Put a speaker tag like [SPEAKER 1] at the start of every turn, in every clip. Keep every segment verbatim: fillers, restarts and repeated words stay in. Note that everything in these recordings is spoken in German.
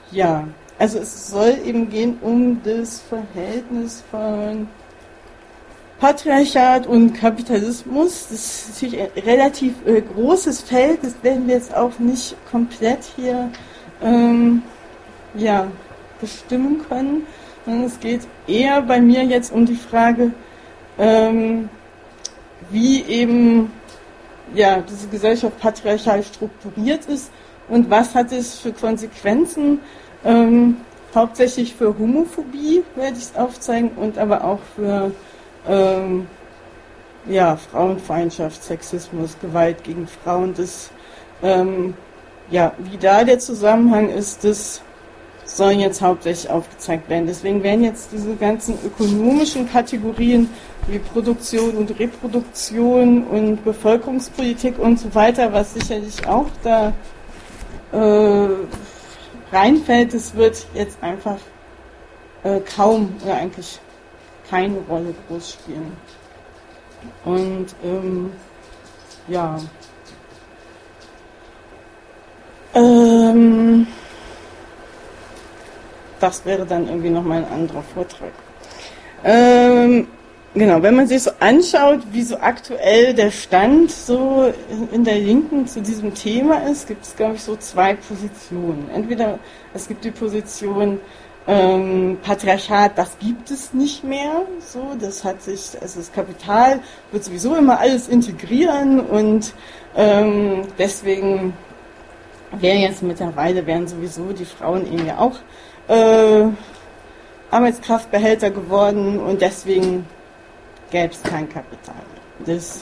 [SPEAKER 1] Ja, also es soll eben gehen um das Verhältnis von Patriarchat und Kapitalismus. Das ist natürlich ein relativ äh, großes Feld, das werden wir jetzt auch nicht komplett hier ähm, ja, bestimmen können. Und es geht eher bei mir jetzt um die Frage, ähm, wie eben ja, diese Gesellschaft patriarchal strukturiert ist und was hat es für Konsequenzen, ähm, hauptsächlich für Homophobie werde ich es aufzeigen und aber auch für ähm, ja, Frauenfeindschaft, Sexismus, Gewalt gegen Frauen. Das, ähm, ja, wie da der Zusammenhang ist, das soll jetzt hauptsächlich aufgezeigt werden. Deswegen werden jetzt diese ganzen ökonomischen Kategorien wie Produktion und Reproduktion und Bevölkerungspolitik und so weiter, was sicherlich auch da äh, reinfällt, das wird jetzt einfach äh, kaum oder eigentlich keine Rolle groß spielen. Und ähm, ja, ähm, das wäre dann irgendwie nochmal ein anderer Vortrag. Ähm, genau, wenn man sich so anschaut, wie so aktuell der Stand so in der Linken zu diesem Thema ist, gibt es, glaube ich, so zwei Positionen. Entweder es gibt die Position, ähm, Patriarchat, das gibt es nicht mehr, so, das hat sich, also das Kapital wird sowieso immer alles integrieren und ähm, deswegen wäre jetzt mittlerweile, wären sowieso die Frauen eben ja auch Äh, Arbeitskraftbehälter geworden und deswegen gäbe es kein Kapital mehr. Das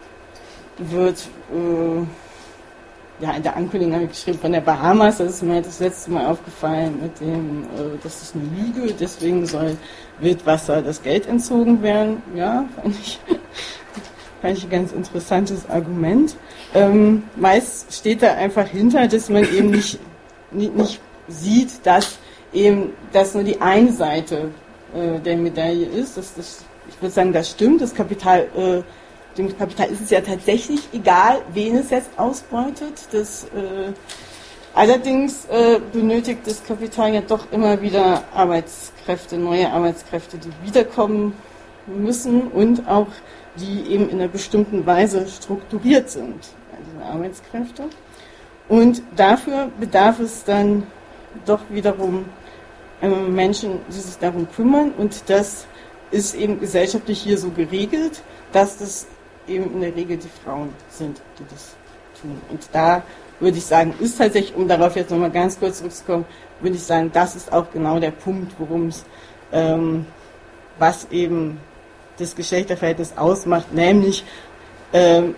[SPEAKER 1] wird äh, ja in der Ankündigung habe ich geschrieben von der Bahamas, das ist mir das letzte Mal aufgefallen mit dem, äh, das ist eine Lüge, deswegen soll Wildwasser das Geld entzogen werden. Ja, fand ich, fand ich ein ganz interessantes Argument. Ähm, meist steht da einfach hinter, dass man eben nicht, nicht, nicht sieht, dass eben, dass nur die eine Seite äh, der Medaille ist. Das, das, ich würde sagen, das stimmt. Das Kapital, äh, dem Kapital ist es ja tatsächlich egal, wen es jetzt ausbeutet. Das, äh, allerdings äh, benötigt das Kapital ja doch immer wieder Arbeitskräfte, neue Arbeitskräfte, die wiederkommen müssen und auch die eben in einer bestimmten Weise strukturiert sind, diese Arbeitskräfte. Und dafür bedarf es dann doch wiederum Menschen, die sich darum kümmern und das ist eben gesellschaftlich hier so geregelt, dass das eben in der Regel die Frauen sind, die das tun. Und da würde ich sagen, ist tatsächlich, um darauf jetzt nochmal ganz kurz zurückzukommen, würde ich sagen, das ist auch genau der Punkt, worum es, ähm, was eben das Geschlechterverhältnis ausmacht, nämlich ähm,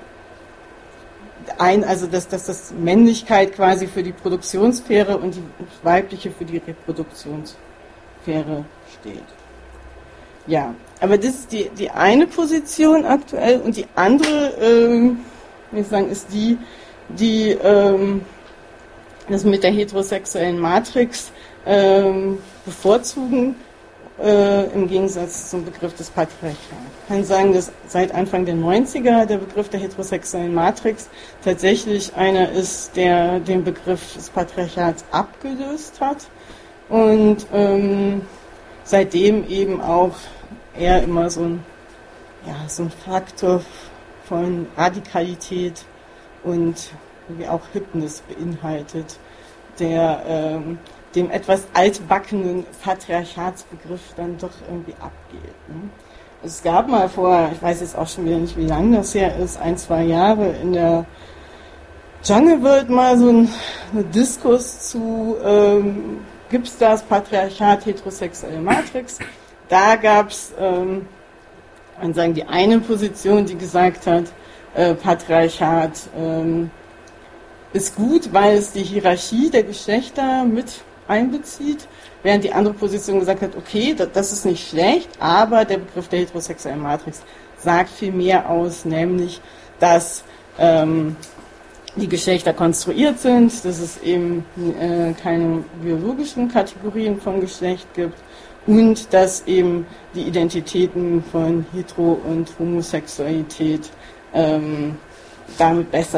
[SPEAKER 1] ein, also dass, dass das Männlichkeit quasi für die Produktionssphäre und die weibliche für die Reproduktionssphäre steht. Ja, aber das ist die, die eine Position aktuell und die andere, ähm, würde ich sagen, ist die, die ähm, das mit der heterosexuellen Matrix ähm, bevorzugen, Äh, im Gegensatz zum Begriff des Patriarchats. Ich kann sagen, dass seit Anfang der neunziger der Begriff der heterosexuellen Matrix tatsächlich einer ist, der den Begriff des Patriarchats abgelöst hat und ähm, seitdem eben auch eher immer so ein, ja, so ein Faktor von Radikalität und wie auch Hipness beinhaltet, der ähm, dem etwas altbackenen Patriarchatsbegriff dann doch irgendwie abgeht. Ne? Es gab mal vor, ich weiß jetzt auch schon wieder nicht, wie lange das her ist, ein, zwei Jahre in der Jungle World mal so ein, ein Diskurs zu, ähm, gibt es das Patriarchat, heterosexuelle Matrix? Da gab es, ähm, man sagen, die eine Position, die gesagt hat, äh, Patriarchat ähm, ist gut, weil es die Hierarchie der Geschlechter mit einbezieht, während die andere Position gesagt hat, okay, das ist nicht schlecht, aber der Begriff der heterosexuellen Matrix sagt viel mehr aus, nämlich, dass ähm, die Geschlechter konstruiert sind, dass es eben äh, keine biologischen Kategorien von Geschlecht gibt und dass eben die Identitäten von Hetero- und Homosexualität ähm, damit besser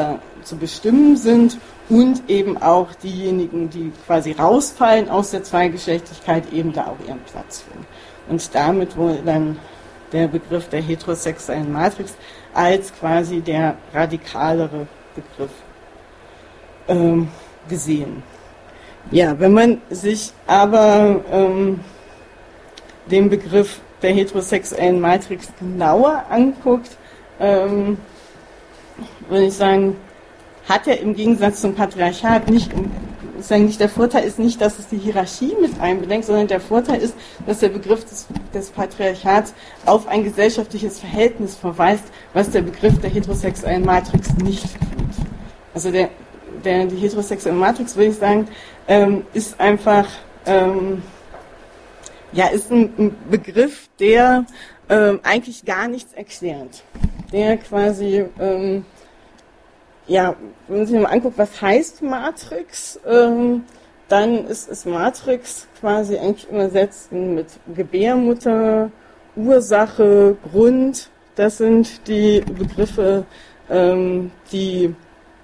[SPEAKER 1] zu bestimmen sind und eben auch diejenigen, die quasi rausfallen aus der Zweigeschlechtlichkeit, eben da auch ihren Platz finden. Und damit wurde dann der Begriff der heterosexuellen Matrix als quasi der radikalere Begriff ähm, gesehen. Ja, wenn man sich aber ähm, den Begriff der heterosexuellen Matrix genauer anguckt, ähm, würde ich sagen, hat er im Gegensatz zum Patriarchat nicht, sagen nicht, der Vorteil ist nicht, dass es die Hierarchie mit einbedenkt, sondern der Vorteil ist, dass der Begriff des, des Patriarchats auf ein gesellschaftliches Verhältnis verweist, was der Begriff der heterosexuellen Matrix nicht tut. Also der, der, die heterosexuelle Matrix, würde ich sagen, ähm, ist einfach, ähm, ja, ist ein, ein Begriff, der ähm, eigentlich gar nichts erklärt. Der quasi, ähm, ja, wenn man sich mal anguckt, was heißt Matrix, ähm, dann ist, ist Matrix quasi eigentlich übersetzt mit Gebärmutter, Ursache, Grund. Das sind die Begriffe, ähm, die,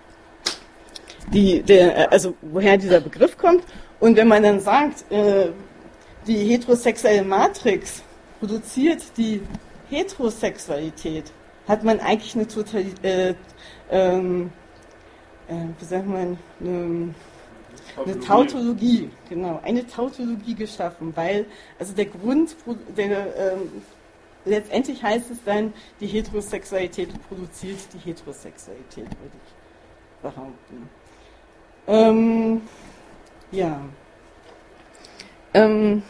[SPEAKER 1] die, der, also woher dieser Begriff kommt. Und wenn man dann sagt, äh, die heterosexuelle Matrix produziert die Heterosexualität, hat man eigentlich eine total, äh, ähm, äh, wie sagt man, eine, eine Tautologie, genau, eine Tautologie geschaffen, weil, also der Grund, der, ähm, letztendlich heißt es dann, die Heterosexualität produziert die Heterosexualität, würde ich behaupten. Ähm, ja. Ähm,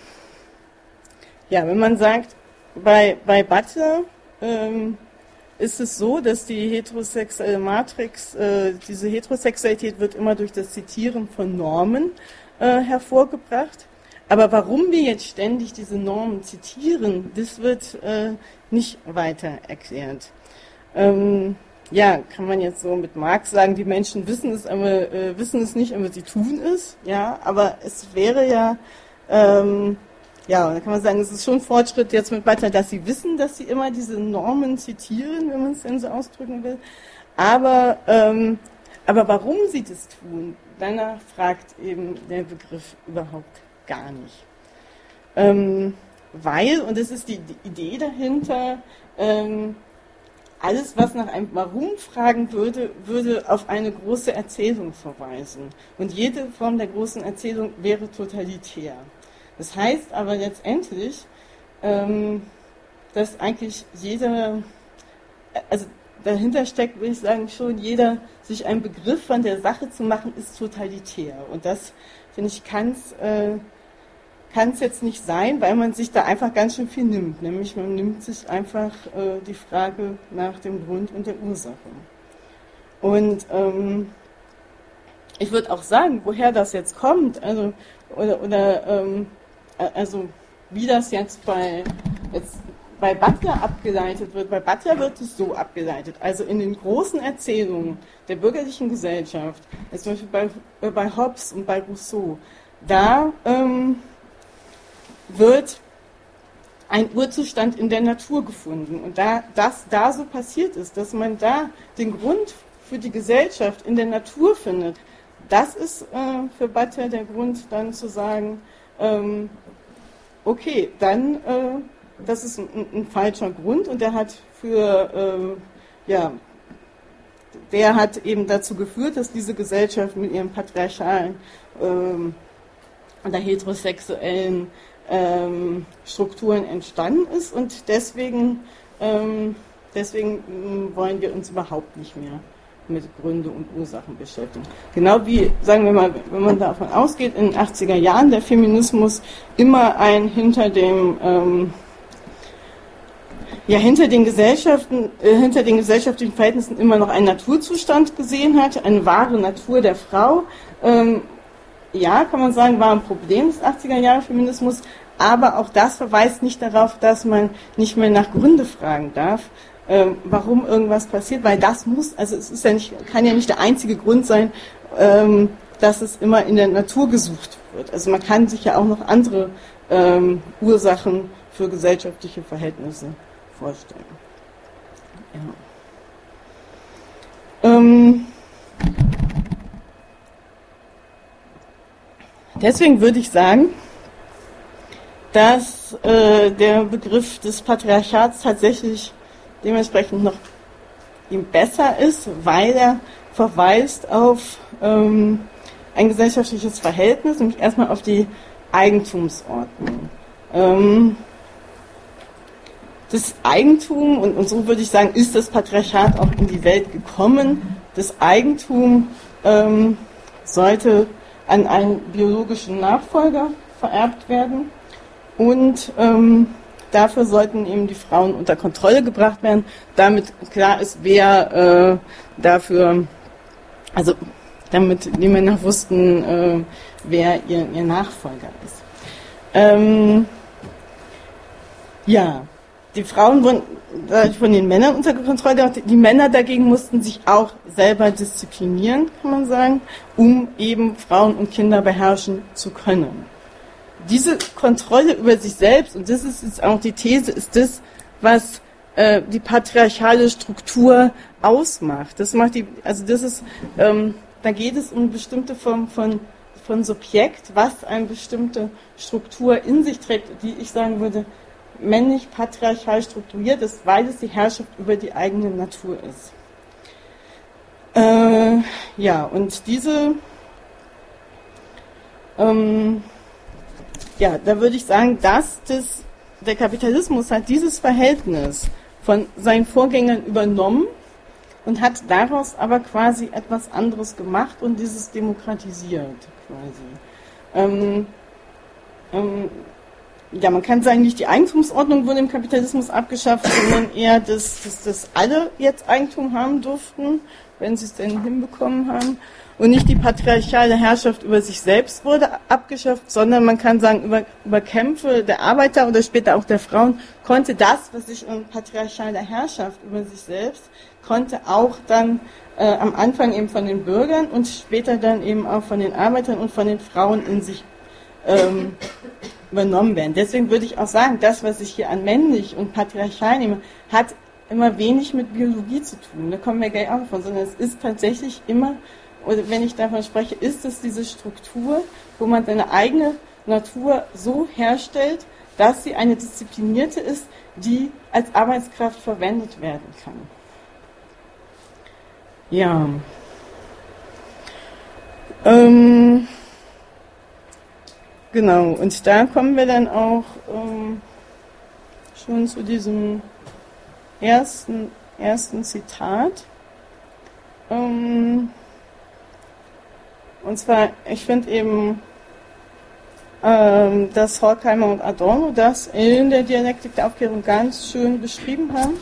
[SPEAKER 1] ja, wenn man sagt, bei, bei Butler ähm, ist es so, dass die heterosexuelle Matrix, äh, diese Heterosexualität wird immer durch das Zitieren von Normen äh, hervorgebracht. Aber warum wir jetzt ständig diese Normen zitieren, das wird äh, nicht weiter erklärt. Ähm, ja, kann man jetzt so mit Marx sagen, die Menschen wissen es, aber äh, wissen es nicht, aber sie tun es. Ja, aber es wäre ja Ähm, ja, und dann kann man sagen, es ist schon ein Fortschritt jetzt mit Butler, dass sie wissen, dass sie immer diese Normen zitieren, wenn man es denn so ausdrücken will. Aber, ähm, aber warum sie das tun, danach fragt eben der Begriff überhaupt gar nicht. Ähm, weil, und das ist die, die Idee dahinter, ähm, alles, was nach einem Warum fragen würde, würde auf eine große Erzählung verweisen. Und jede Form der großen Erzählung wäre totalitär. Das heißt aber letztendlich, ähm, dass eigentlich jeder, also dahinter steckt, würde ich sagen, schon jeder, sich einen Begriff von der Sache zu machen, ist totalitär. Und das, finde ich, kann es äh, kann es jetzt nicht sein, weil man sich da einfach ganz schön viel nimmt. Nämlich man nimmt sich einfach äh, die Frage nach dem Grund und der Ursache. Und ähm, ich würde auch sagen, woher das jetzt kommt, also oder, oder ähm, also wie das jetzt bei jetzt bei Butler abgeleitet wird. Bei Butler wird es so abgeleitet. Also in den großen Erzählungen der bürgerlichen Gesellschaft, also zum Beispiel bei, bei Hobbes und bei Rousseau, da ähm, wird ein Urzustand in der Natur gefunden. Und da das da so passiert ist, dass man da den Grund für die Gesellschaft in der Natur findet, das ist äh, für Butler der Grund, dann zu sagen, ähm, okay, dann, äh, das ist ein, ein falscher Grund und der hat für, äh, ja, der hat eben dazu geführt, dass diese Gesellschaft mit ihren patriarchalen ähm, oder heterosexuellen ähm, Strukturen entstanden ist und deswegen, ähm, deswegen wollen wir uns überhaupt nicht mehr mit Gründe und Ursachen beschäftigen. Genau wie, sagen wir mal, wenn man davon ausgeht, in den achtziger Jahren der Feminismus immer ein hinter dem ähm, ja hinter den Gesellschaften, äh, hinter den gesellschaftlichen Verhältnissen immer noch einen Naturzustand gesehen hat, eine wahre Natur der Frau. Ähm, ja, kann man sagen, war ein Problem des achtziger Jahre Feminismus, aber auch das verweist nicht darauf, dass man nicht mehr nach Gründe fragen darf, ähm, warum irgendwas passiert, weil das muss, also es ist ja nicht, kann ja nicht der einzige Grund sein, ähm, dass es immer in der Natur gesucht wird. Also man kann sich ja auch noch andere ähm, Ursachen für gesellschaftliche Verhältnisse vorstellen. Ja. Ähm, deswegen würde ich sagen, dass äh, der Begriff des Patriarchats tatsächlich dementsprechend noch ihm besser ist, weil er verweist auf ähm, ein gesellschaftliches Verhältnis, nämlich erstmal auf die Eigentumsordnung. Ähm, das Eigentum, und, und so würde ich sagen, ist das Patriarchat auch in die Welt gekommen. Das Eigentum ähm, sollte an einen biologischen Nachfolger vererbt werden und ähm, dafür sollten eben die Frauen unter Kontrolle gebracht werden, damit klar ist, wer äh, dafür, also damit die Männer wussten, äh, wer ihr, ihr Nachfolger ist. Ähm, ja, die Frauen wurden von den Männern unter Kontrolle gebracht. Die Männer dagegen mussten sich auch selber disziplinieren, kann man sagen, um eben Frauen und Kinder beherrschen zu können. Diese Kontrolle über sich selbst, und das ist jetzt auch die These, ist das, was äh, die patriarchale Struktur ausmacht. Das macht die, also das ist, ähm, da geht es um eine bestimmte Form von, von Subjekt, was eine bestimmte Struktur in sich trägt, die ich sagen würde, männlich patriarchal strukturiert ist, weil es die Herrschaft über die eigene Natur ist. Äh, ja, und diese, ähm, ja, da würde ich sagen, dass das, der Kapitalismus hat dieses Verhältnis von seinen Vorgängern übernommen und hat daraus aber quasi etwas anderes gemacht und dieses demokratisiert quasi. Ähm, ähm, ja, man kann sagen, nicht die Eigentumsordnung wurde im Kapitalismus abgeschafft, sondern eher, dass, dass, dass alle jetzt Eigentum haben durften, wenn sie es denn hinbekommen haben. Und nicht die patriarchale Herrschaft über sich selbst wurde abgeschafft, sondern man kann sagen, über, über Kämpfe der Arbeiter oder später auch der Frauen konnte das, was sich in patriarchaler Herrschaft über sich selbst, konnte auch dann äh, am Anfang eben von den Bürgern und später dann eben auch von den Arbeitern und von den Frauen in sich ähm, übernommen werden. Deswegen würde ich auch sagen, das, was ich hier an männlich und patriarchal nehme, hat immer wenig mit Biologie zu tun. Da kommen wir gleich auch davon, sondern es ist tatsächlich immer, oder wenn ich davon spreche, ist es diese Struktur, wo man seine eigene Natur so herstellt, dass sie eine disziplinierte ist, die als Arbeitskraft verwendet werden kann. Ja. Ähm, genau, und da kommen wir dann auch ähm, schon zu diesem ersten, ersten Zitat. Ähm, und zwar, ich finde eben, ähm, dass Horkheimer und Adorno das in der Dialektik der Aufklärung ganz schön beschrieben haben.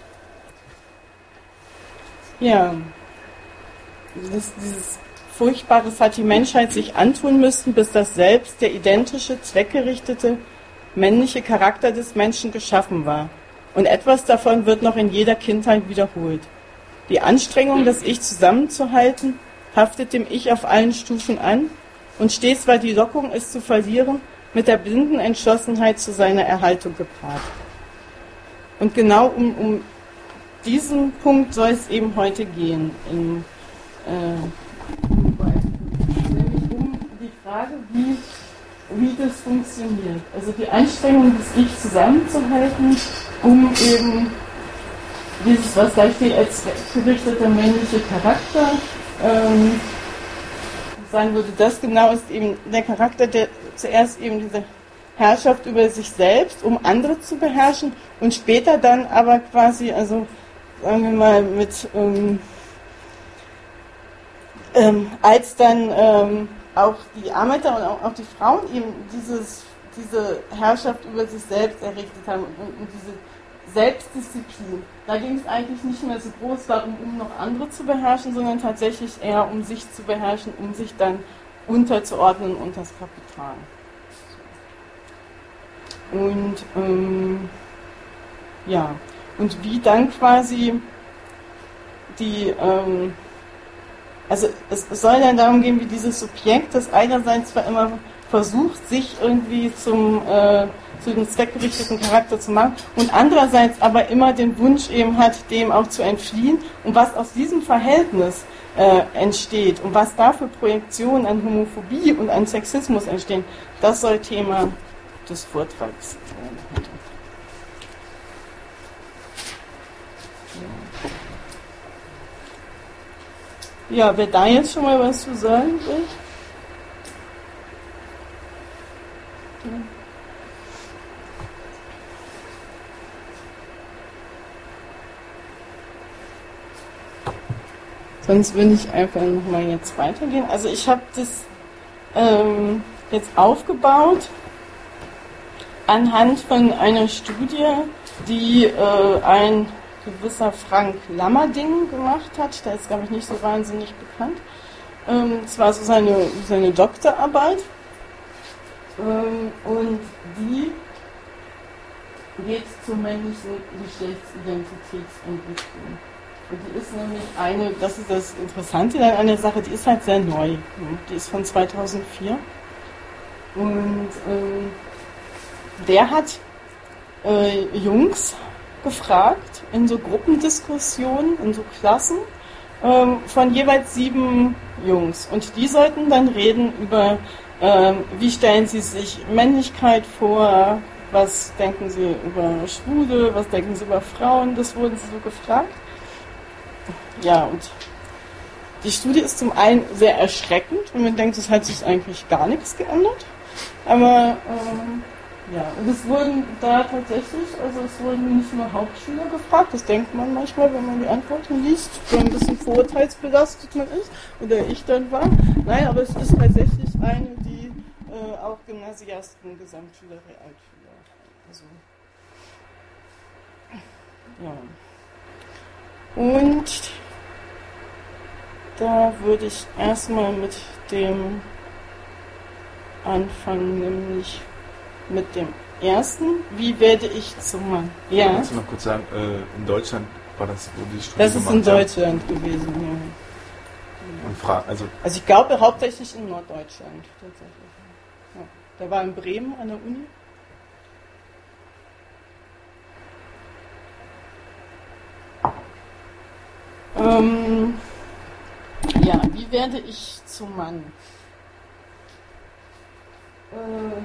[SPEAKER 1] Ja, das, dieses Furchtbares hat die Menschheit sich antun müssen, bis das Selbst, der identische, zweckgerichtete, männliche Charakter des Menschen geschaffen war. Und etwas davon wird noch in jeder Kindheit wiederholt. Die Anstrengung, das Ich zusammenzuhalten, haftet dem Ich auf allen Stufen an und stets war die Lockung, es zu verlieren, mit der blinden Entschlossenheit zu seiner Erhaltung gepaart. Und genau um, um diesen Punkt soll es eben heute gehen, in, äh, nämlich um die Frage, wie, wie das funktioniert. Also die Anstrengung, das Ich zusammenzuhalten, um eben dieses, was da steht, als gerichteter männlicher Charakter, ähm, sagen würde, das genau ist eben der Charakter, der zuerst eben diese Herrschaft über sich selbst, um andere zu beherrschen und später dann aber quasi, also sagen wir mal mit, ähm, ähm, als dann ähm, auch die Arbeiter und auch, auch die Frauen eben dieses, diese Herrschaft über sich selbst errichtet haben und, und diese Selbstdisziplin. Da ging es eigentlich nicht mehr so groß darum, um noch andere zu beherrschen, sondern tatsächlich eher um sich zu beherrschen, um sich dann unterzuordnen unter das Kapital. Und ähm, ja, und wie dann quasi die, ähm, also es, es soll dann darum gehen, wie dieses Subjekt, das einerseits zwar immer versucht, sich irgendwie zum äh, zu dem zweckgerichteten Charakter zu machen und andererseits aber immer den Wunsch eben hat, dem auch zu entfliehen und was aus diesem Verhältnis äh, entsteht und was da für Projektionen an Homophobie und an Sexismus entstehen, das soll Thema des Vortrags sein. Ja, wer da jetzt schon mal was zu sagen will? Ja. Sonst würde ich einfach nochmal jetzt weitergehen. Also ich habe das ähm, jetzt aufgebaut anhand von einer Studie, die äh, ein gewisser Frank Lammerding gemacht hat. Der ist, glaube ich, nicht so wahnsinnig bekannt. Ähm, das war so seine, seine Doktorarbeit. Ähm, und die geht zur männlichen Geschlechtsidentitätsentwicklung. Und die ist nämlich eine, das ist das Interessante an der Sache, die ist halt sehr neu. Die ist von zweitausendvier. Und ähm, der hat äh, Jungs gefragt in so Gruppendiskussionen, in so Klassen ähm, von jeweils sieben Jungs. Und die sollten dann reden über, ähm, wie stellen sie sich Männlichkeit vor, was denken sie über Schwule, was denken sie über Frauen, das wurden sie so gefragt. Ja, und die Studie ist zum einen sehr erschreckend, wenn man denkt, es hat sich eigentlich gar nichts geändert. Aber ähm, ja, und es wurden da tatsächlich, also es wurden nicht nur Hauptschüler gefragt, das denkt man manchmal, wenn man die Antworten liest, so ein bisschen vorurteilsbelastet man ist, oder ich dann war. Nein, aber es ist tatsächlich eine, die äh, auch Gymnasiasten, Gesamtschüler, Realschüler, also ja. Und da würde ich erstmal mit dem anfangen, nämlich mit dem ersten. Wie werde ich zum Mann? Ja.
[SPEAKER 2] Kannst du noch kurz sagen, äh, in Deutschland war das, wo die Studie
[SPEAKER 1] Das ist in
[SPEAKER 2] gemacht haben?
[SPEAKER 1] Deutschland gewesen, ja.
[SPEAKER 2] Und fra- also,
[SPEAKER 1] also ich glaube hauptsächlich in Norddeutschland tatsächlich. Ja. Der war in Bremen an der Uni. Ähm, ja, wie werde ich zum Mann? Äh,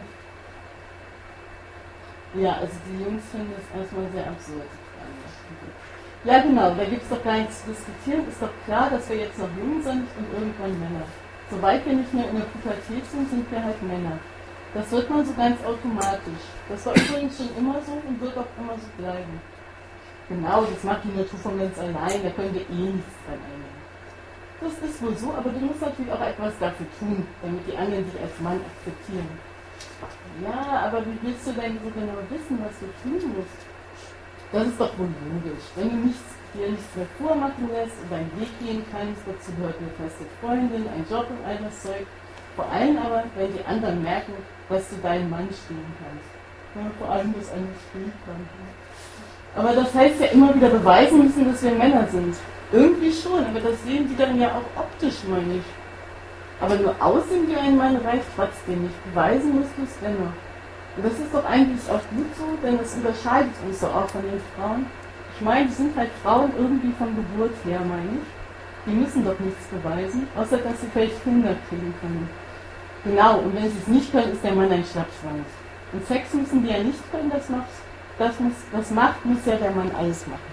[SPEAKER 1] ja, also die Jungs finden das erstmal sehr absurd. Ja genau, da gibt es doch gar nichts zu diskutieren. Ist doch klar, dass wir jetzt noch jung sind und irgendwann Männer. Sobald wir nicht mehr in der Pubertät sind, sind wir halt Männer. Das wird man so ganz automatisch. Das war übrigens schon immer so und wird auch immer so bleiben. Genau, das macht die Natur von ganz allein, da können wir eh nichts dran ändern. Das ist wohl so, aber du musst natürlich auch etwas dafür tun, damit die anderen dich als Mann akzeptieren. Ja, aber wie willst du denn so genau wissen, was du tun musst? Das ist doch wohl logisch. Wenn du nichts, dir nichts mehr vormachen lässt und deinen Weg gehen kannst, dazu gehört eine feste Freundin, ein Job und all das Zeug. Vor allem aber, wenn die anderen merken, dass du deinen Mann stehen kannst. Ja, vor allem, dass einer stehen kann. Aber das heißt ja immer wieder beweisen müssen, dass wir Männer sind. Irgendwie schon, aber das sehen die dann ja auch optisch mal nicht. Aber nur aussehen wie ein Mann reicht trotzdem nicht. Beweisen musst du es dennoch. Und das ist doch eigentlich auch gut so, denn es unterscheidet uns doch auch von den Frauen. Ich meine, die sind halt Frauen irgendwie von Geburt her, meine ich. Die müssen doch nichts beweisen, außer dass sie vielleicht Kinder kriegen können. Genau, und wenn sie es nicht können, ist der Mann ein Schlappschwanz. Und Sex müssen die ja nicht können, das macht, das muss, das macht, muss ja der Mann alles machen.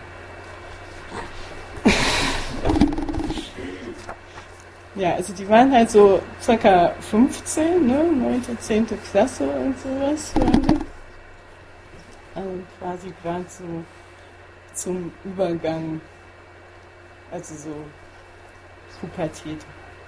[SPEAKER 1] Ja, also die waren halt so circa fünfzehn, ne, neunte, zehnte Klasse und sowas waren die. Also quasi gerade so zum Übergang, also so Pubertät.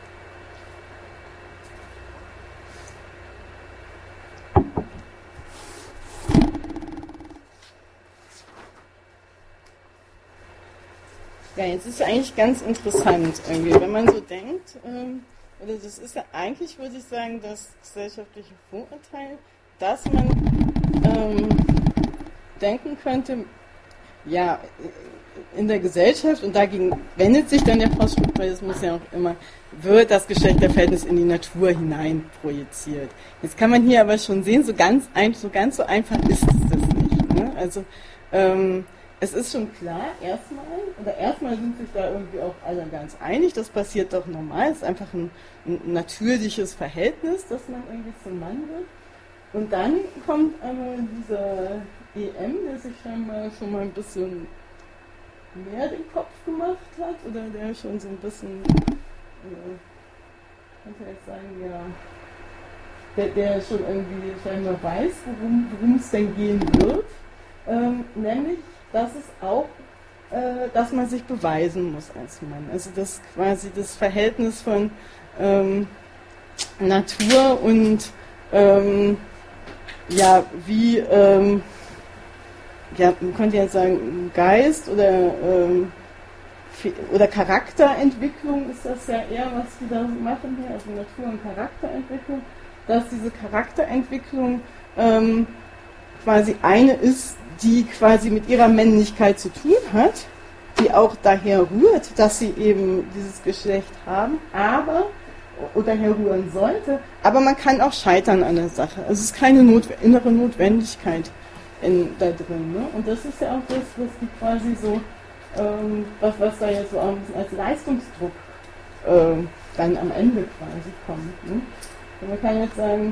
[SPEAKER 1] Ja, jetzt ist ja eigentlich ganz interessant irgendwie, wenn man so denkt, ähm, oder das ist ja eigentlich, würde ich sagen, das gesellschaftliche Vorurteil, dass man ähm, denken könnte, ja, in der Gesellschaft, und dagegen wendet sich dann der Poststrukturalismus ja auch immer, wird das Geschlechterverhältnis in die Natur hinein projiziert. Jetzt kann man hier aber schon sehen, so ganz, ein, so, ganz so einfach ist es das nicht. Ne? Also, ähm, es ist schon klar, erstmal, oder erstmal sind sich da irgendwie auch alle ganz einig, das passiert doch normal, es ist einfach ein, ein natürliches Verhältnis, dass man irgendwie zum Mann wird. Und dann kommt aber dieser E M, der sich scheinbar schon mal ein bisschen mehr den Kopf gemacht hat, oder der schon so ein bisschen, äh, könnte jetzt sagen, ja, der, der schon irgendwie scheinbar weiß, worum es denn gehen wird, ähm, nämlich, dass es auch, äh, dass man sich beweisen muss als Mann. Also dass quasi das Verhältnis von ähm, Natur und ähm, ja, wie, ähm, ja, man könnte jetzt sagen, Geist oder, ähm, oder Charakterentwicklung ist das ja eher, was die da machen hier, also Natur- und Charakterentwicklung, dass diese Charakterentwicklung ähm, quasi eine ist, die quasi mit ihrer Männlichkeit zu tun hat, die auch daher rührt, dass sie eben dieses Geschlecht haben, aber, oder herrühren sollte, aber man kann auch scheitern an der Sache. Also es ist keine Not, innere Notwendigkeit in, da drin. Ne? Und das ist ja auch das, was die quasi so, ähm, was, was da jetzt so als Leistungsdruck äh, dann am Ende quasi kommt. Ne? Und man kann jetzt sagen,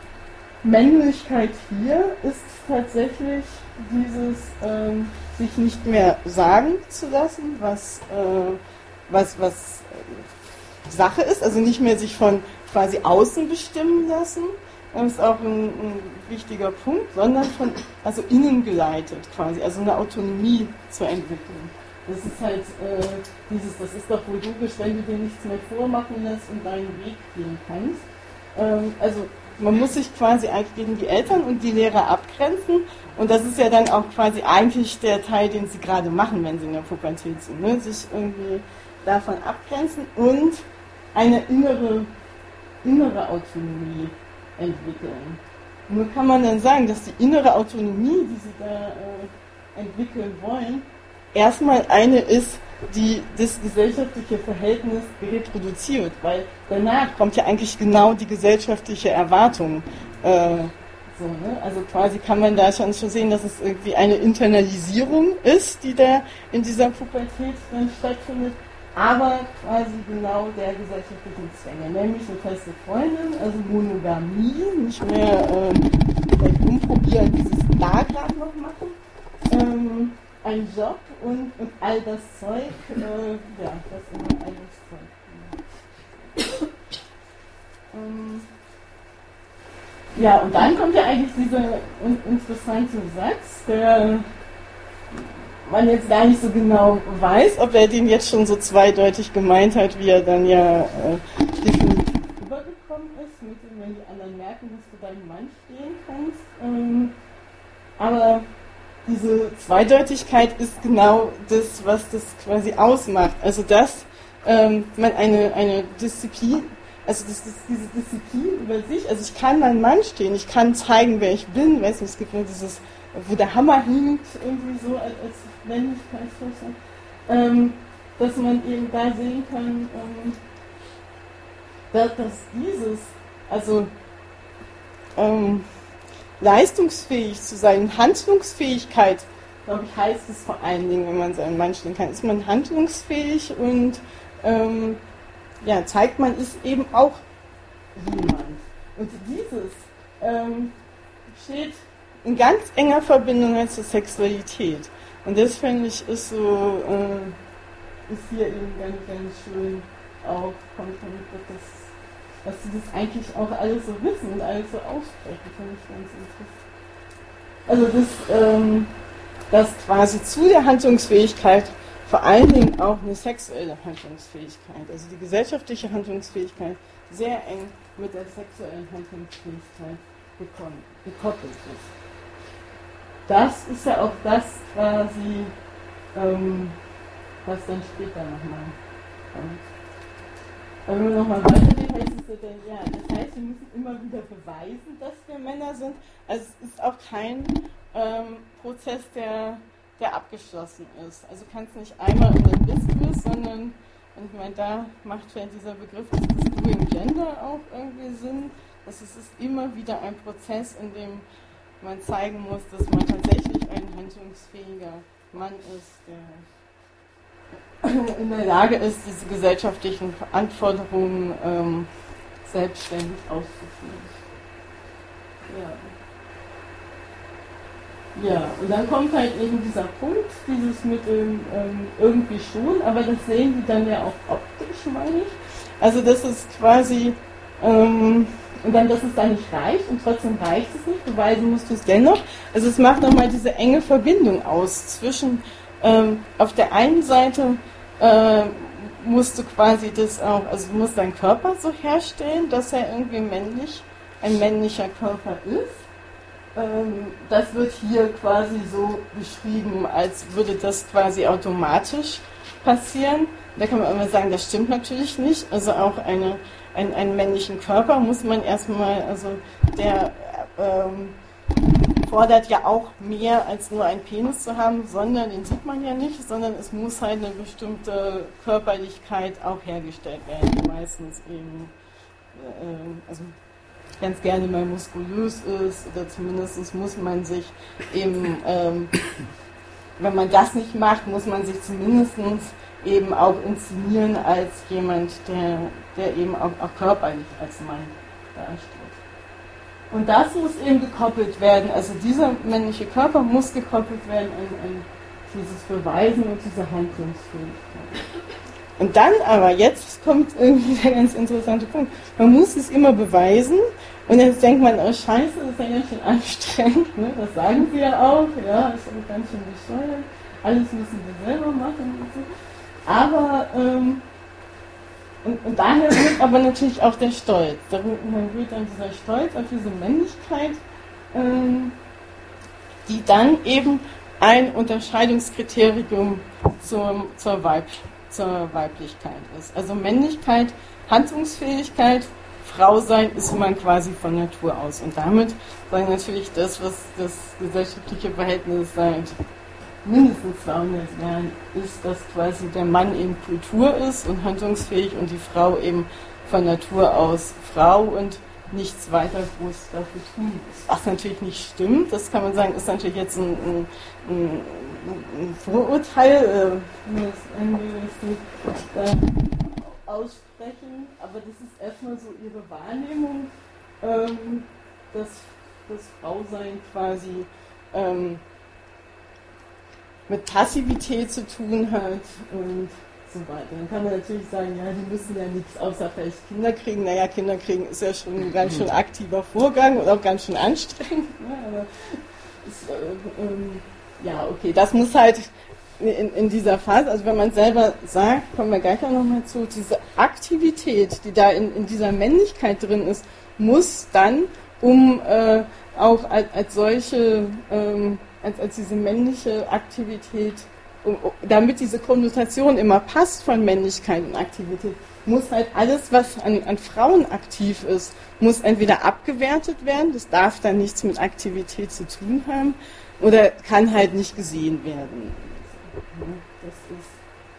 [SPEAKER 1] Männlichkeit hier ist tatsächlich dieses ähm, sich nicht mehr sagen zu lassen, was, äh, was, was Sache ist, also nicht mehr sich von quasi außen bestimmen lassen, das ist auch ein, ein wichtiger Punkt, sondern von, also innen geleitet quasi, also eine Autonomie zu entwickeln. Das ist halt äh, dieses, das ist doch wohl logisch, wenn du dir nichts mehr vormachen lässt und deinen Weg gehen kannst. Ähm, also man muss sich quasi eigentlich gegen die Eltern und die Lehrer abgrenzen und das ist ja dann auch quasi eigentlich der Teil, den sie gerade machen, wenn sie in der Pubertät sind, ne? Sich irgendwie davon abgrenzen und eine innere, innere Autonomie entwickeln. Nur kann man dann sagen, dass die innere Autonomie, die sie da äh, entwickeln wollen, erstmal eine ist, die das gesellschaftliche Verhältnis reproduziert, weil danach kommt ja eigentlich genau die gesellschaftliche Erwartung. Äh, so, ne? Also quasi kann man da schon, schon sehen, dass es irgendwie eine Internalisierung ist, die da in dieser Pubertät dann stattfindet, aber quasi genau der gesellschaftlichen Zwänge, nämlich eine feste Freundin, also Monogamie, nicht mehr äh, vielleicht umprobieren, dieses da gerade noch machen. Ähm, ein Job und, und all das Zeug, äh, ja, das immer all das Zeug. ähm, ja, und dann kommt ja eigentlich dieser un interessante Satz, der man jetzt gar nicht so genau weiß, ob er den jetzt schon so zweideutig gemeint hat, wie er dann ja äh, definitiv rübergekommen ist, mit dem, wenn die anderen merken, dass du deinem Mann stehen kannst. Ähm, aber diese Zweideutigkeit ist genau das, was das quasi ausmacht. Also dass ähm, man eine, eine Disziplin, also das, das, diese Disziplin über sich, also ich kann meinem Mann stehen, ich kann zeigen, wer ich bin, weißt du, es gibt ja dieses, wo der Hammer hinkt, irgendwie so als, als Männlichkeitsfläche, ähm, dass man eben da sehen kann, ähm, dass, dass dieses, also ähm, leistungsfähig zu sein, Handlungsfähigkeit, glaube ich, heißt es vor allen Dingen, wenn man seinen Mann stehen kann, ist man handlungsfähig und ähm, ja, zeigt man ist eben auch jemand. Und dieses ähm, steht in ganz enger Verbindung zur Sexualität. Und das finde ich ist so, äh, ist hier eben ganz, ganz schön auch, kommt damit, dass das dass sie das eigentlich auch alles so wissen und alles so aussprechen, finde ich ganz interessant. Also das, ähm, dass quasi zu der Handlungsfähigkeit vor allen Dingen auch eine sexuelle Handlungsfähigkeit, also die gesellschaftliche Handlungsfähigkeit sehr eng mit der sexuellen Handlungsfähigkeit bekommen, gekoppelt ist. Das ist ja auch das quasi, ähm, was dann später nochmal kommt. Wenn wir nochmal weitergehen, heißt es dann, ja, das heißt, wir müssen immer wieder beweisen, dass wir Männer sind. Also es ist auch kein ähm, Prozess, der, der abgeschlossen ist. Also du kannst nicht einmal und dann bist du es, sondern, und ich meine, da macht vielleicht dieser Begriff des, des Doing Gender auch irgendwie Sinn, dass es ist immer wieder ein Prozess, in dem man zeigen muss, dass man tatsächlich ein handlungsfähiger Mann ist, der in der Lage ist, diese gesellschaftlichen Anforderungen ähm, selbstständig auszuführen. Ja. Ja, und dann kommt halt eben dieser Punkt, dieses mit dem ähm, irgendwie schon, aber das sehen Sie dann ja auch optisch, meine ich. Also das ist quasi, ähm, und dann, dass es dann nicht reicht und trotzdem reicht es nicht, beweisen musst du es dennoch. Also es macht nochmal diese enge Verbindung aus zwischen, ähm, auf der einen Seite äh, musst du quasi das auch, also du musst deinen Körper so herstellen, dass er irgendwie männlich, ein männlicher Körper ist. Ähm, das wird hier quasi so beschrieben, als würde das quasi automatisch passieren. Da kann man immer sagen, das stimmt natürlich nicht. Also auch eine, ein, einen männlichen Körper muss man erstmal, also der ähm, fordert ja auch mehr als nur einen Penis zu haben, sondern den sieht man ja nicht, sondern es muss halt eine bestimmte Körperlichkeit auch hergestellt werden, die meistens eben, äh, also ganz gerne mal muskulös ist oder zumindest muss man sich eben, ähm, wenn man das nicht macht, muss man sich zumindest eben auch inszenieren als jemand, der, der eben auch, auch körperlich als Mann darstellt. Und das muss eben gekoppelt werden, also dieser männliche Körper muss gekoppelt werden an, an dieses Beweisen und diese Handlungsfähigkeit. Und dann aber, jetzt kommt irgendwie der ganz interessante Punkt, man muss es immer beweisen und jetzt denkt man, oh scheiße, das ist ja ganz schön anstrengend, ne? Das sagen sie ja auch, ja, ist aber ganz schön bescheuert, alles müssen wir selber machen und so. Aber, ähm, und, und daher wird aber natürlich auch der Stolz, da wird dann dieser Stolz auf diese Männlichkeit, ähm, die dann eben ein Unterscheidungskriterium zur, zur, Weib, zur Weiblichkeit ist. Also Männlichkeit, Handlungsfähigkeit, Frau sein ist man quasi von Natur aus. Und damit sei natürlich das, was das gesellschaftliche Verhältnis seit mindestens zweihundert Jahren ist, dass quasi der Mann eben Kultur ist und handlungsfähig und die Frau eben von Natur aus Frau und nichts weiter groß dafür tun muss. Was natürlich nicht stimmt, das kann man sagen, ist natürlich jetzt ein, ein, ein, ein Vorurteil, äh, wenn wir das nicht äh, aussprechen, aber das ist erstmal so ihre Wahrnehmung, ähm, dass das Frausein quasi ähm, mit Passivität zu tun hat und so weiter. Dann kann man natürlich sagen, ja, die müssen ja nichts außer vielleicht Kinder kriegen. Naja, Kinder kriegen ist ja schon ein ganz schön aktiver Vorgang und auch ganz schön anstrengend. Ne? Aber ist, äh, ähm, ja, okay, das muss halt in, in dieser Phase, also wenn man selber sagt, kommen wir gleich auch nochmal zu, diese Aktivität, die da in, in dieser Männlichkeit drin ist, muss dann, um äh, auch als, als solche ähm, Als, als diese männliche Aktivität, um, damit diese Konnotation immer passt von Männlichkeit und Aktivität, muss halt alles, was an, an Frauen aktiv ist, muss entweder abgewertet werden, das darf dann nichts mit Aktivität zu tun haben, oder kann halt nicht gesehen werden. Das ist,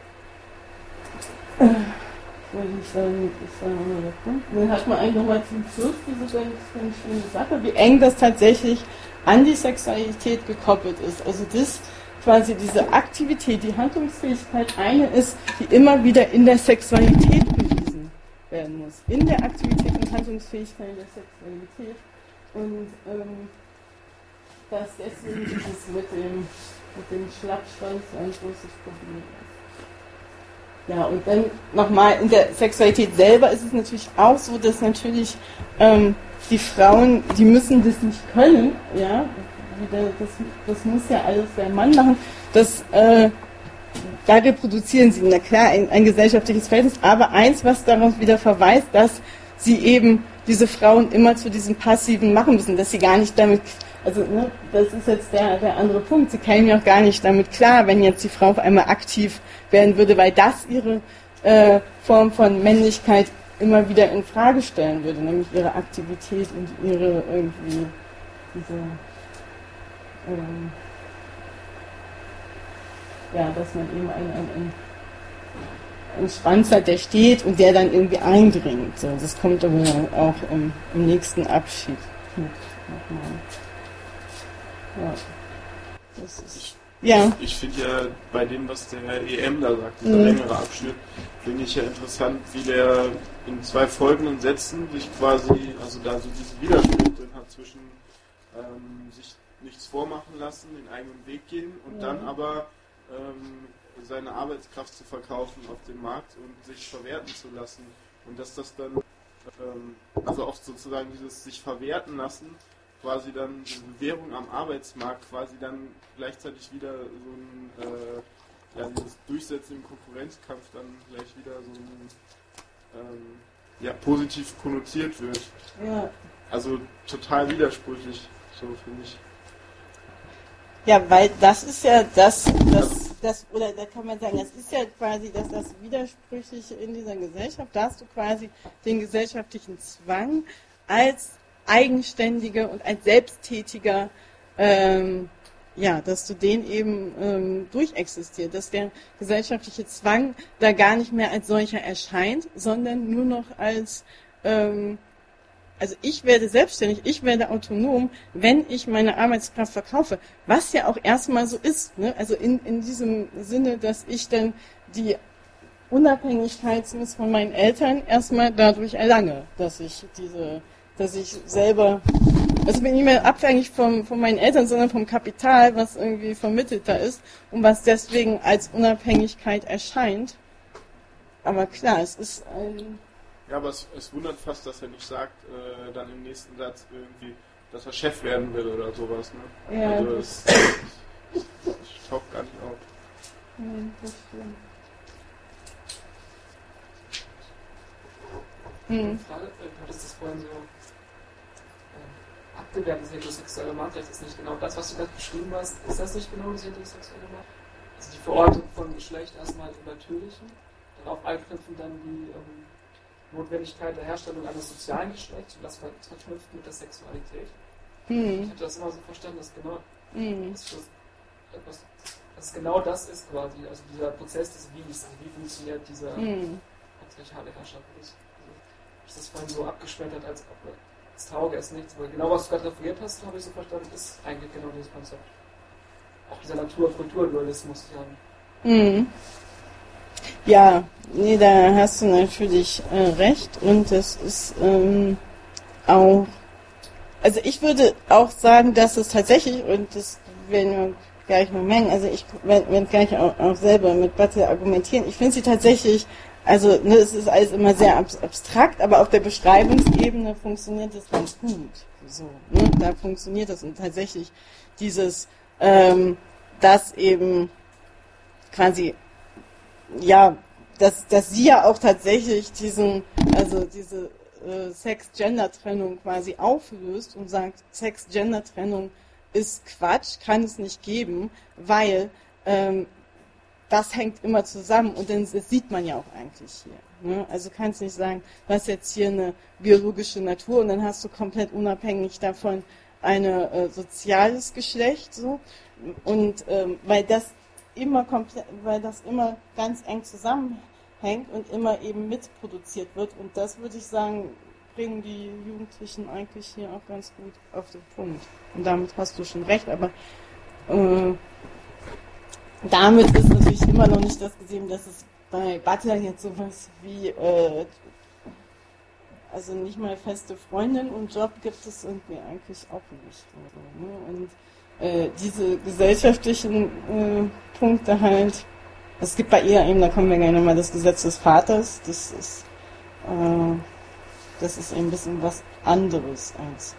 [SPEAKER 1] äh, wollte ich sagen, das war nochmal der Punkt. Dann hat man eigentlich nochmal zum Schluss diese ganz, ganz schöne Sache, wie eng das tatsächlich an die Sexualität gekoppelt ist. Also das quasi diese Aktivität, die Handlungsfähigkeit eine ist, die immer wieder in der Sexualität bewiesen werden muss. In der Aktivität und Handlungsfähigkeit der Sexualität. Und ähm, dass deswegen dieses mit dem, mit dem Schlappschwanz ein großes Problem ist. Ja, und dann nochmal, in der Sexualität selber ist es natürlich auch so, dass natürlich ähm, die Frauen, die müssen das nicht können, ja, das, das muss ja alles der Mann machen, das, äh, da reproduzieren sie, na klar, ein, ein gesellschaftliches Verhältnis, aber eins, was darauf wieder verweist, dass sie eben diese Frauen immer zu diesem Passiven machen müssen, dass sie gar nicht damit, also ne, das ist jetzt der, der andere Punkt, sie kämen ja auch gar nicht damit klar, wenn jetzt die Frau auf einmal aktiv werden würde, weil das ihre äh, Form von Männlichkeit immer wieder in Frage stellen würde, nämlich ihre Aktivität und ihre irgendwie diese ähm, ja, dass man eben einen, einen, einen Schwanz hat, der steht und der dann irgendwie eindringt. So, das kommt aber auch im, im nächsten Abschied mit nochmal. Ja, das ist Ja.
[SPEAKER 2] Ich finde ja bei dem, was der Herr E M da sagt, dieser mhm. längere Abschnitt, finde ich ja interessant, wie der in zwei folgenden Sätzen sich quasi, also da so diesen Widerspruch drin hat zwischen ähm, sich nichts vormachen lassen, den eigenen Weg gehen und mhm. dann aber ähm, seine Arbeitskraft zu verkaufen auf dem Markt und sich verwerten zu lassen. Und dass das dann, ähm, also auch sozusagen dieses sich verwerten lassen, quasi dann diese Bewährung am Arbeitsmarkt quasi dann gleichzeitig wieder so ein, äh, ja, dieses Durchsetzen im Konkurrenzkampf dann gleich wieder so ein, ähm, ja, positiv konnotiert wird.
[SPEAKER 1] Ja.
[SPEAKER 2] Also total widersprüchlich, so finde ich.
[SPEAKER 1] Ja, weil das ist ja das, das, das, oder da kann man sagen, das ist ja quasi das, das Widersprüchliche in dieser Gesellschaft. Da hast du quasi den gesellschaftlichen Zwang als eigenständiger und als selbsttätiger, ähm, ja, dass du den eben ähm, durchexistiert, dass der gesellschaftliche Zwang da gar nicht mehr als solcher erscheint, sondern nur noch als ähm, Also ich werde selbstständig, ich werde autonom, wenn ich meine Arbeitskraft verkaufe, was ja auch erstmal so ist, ne? Also in, in diesem Sinne, dass ich dann die Unabhängigkeit zumindest von meinen Eltern erstmal dadurch erlange, dass ich diese, dass ich selber, also bin ich nicht mehr abhängig vom, von meinen Eltern, sondern vom Kapital, was irgendwie vermittelter ist und was deswegen als Unabhängigkeit erscheint. Aber klar, es ist ein...
[SPEAKER 2] Ja, aber es, es wundert fast, dass er nicht sagt, äh, dann im nächsten Satz irgendwie, dass er Chef werden will oder sowas, ne?
[SPEAKER 1] Ja,
[SPEAKER 2] also
[SPEAKER 1] das,
[SPEAKER 2] es, es, es taucht gar nicht auf.
[SPEAKER 1] Hm, das stimmt. Hm.
[SPEAKER 3] Frage, du hattest das vorhin so äh, abgewertet, das heterosexuelle Marktrecht ist nicht genau das, was du gerade beschrieben hast. Ist das nicht genau das heterosexuelle Marktrecht? Also die Verortung von Geschlecht erstmal im Natürlichen, darauf anknüpfen dann die ähm, Notwendigkeit der Herstellung eines sozialen Geschlechts und das verknüpft mit der Sexualität. Hm. Ich hatte das immer so verstanden, dass genau, hm. dass, dass, dass genau das ist quasi, also dieser Prozess des Wies, also wie funktioniert dieser hm. patriarchale Herrschaft. Also, ich das vorhin so abgeschmettert, als ob es tauge es nichts, aber genau was du gerade referiert hast, habe ich so verstanden, ist eigentlich genau dieses Konzept. Auch dieser Natur-Kultur-Dualismus, ja.
[SPEAKER 1] Hm. Ja, nee, da hast du natürlich äh, recht und das ist ähm, auch, also ich würde auch sagen, dass es tatsächlich, und das werden wir gleich noch merken, also ich werde gleich auch, auch selber mit Batte argumentieren, ich finde sie tatsächlich, also ne, es ist alles immer sehr abstrakt, aber auf der Beschreibungsebene funktioniert das ganz gut, so, ne, da funktioniert das und tatsächlich dieses, ähm, das eben quasi ja, dass, dass sie ja auch tatsächlich diesen, also diese äh, Sex-Gender-Trennung quasi auflöst und sagt, Sex-Gender-Trennung ist Quatsch, kann es nicht geben, weil ähm, das hängt immer zusammen und dann, das sieht man ja auch eigentlich hier. Ne? Also kannst nicht sagen, du hast jetzt hier eine biologische Natur und dann hast du komplett unabhängig davon ein äh, soziales Geschlecht, so, und ähm, weil das immer komplett, weil das immer ganz eng zusammenhängt und immer eben mitproduziert wird. Und das würde ich sagen, bringen die Jugendlichen eigentlich hier auch ganz gut auf den Punkt. Und damit hast du schon recht, aber äh, damit ist natürlich immer noch nicht das gesehen, dass es bei Butler jetzt sowas wie äh, also nicht mal feste Freundin und Job gibt es irgendwie eigentlich auch nicht. Also, ne? Und äh, diese gesellschaftlichen äh, Punkte halt, es gibt bei ihr eben, da kommen wir gleich nochmal, das Gesetz des Vaters, das ist, äh, das ist ein bisschen was anderes als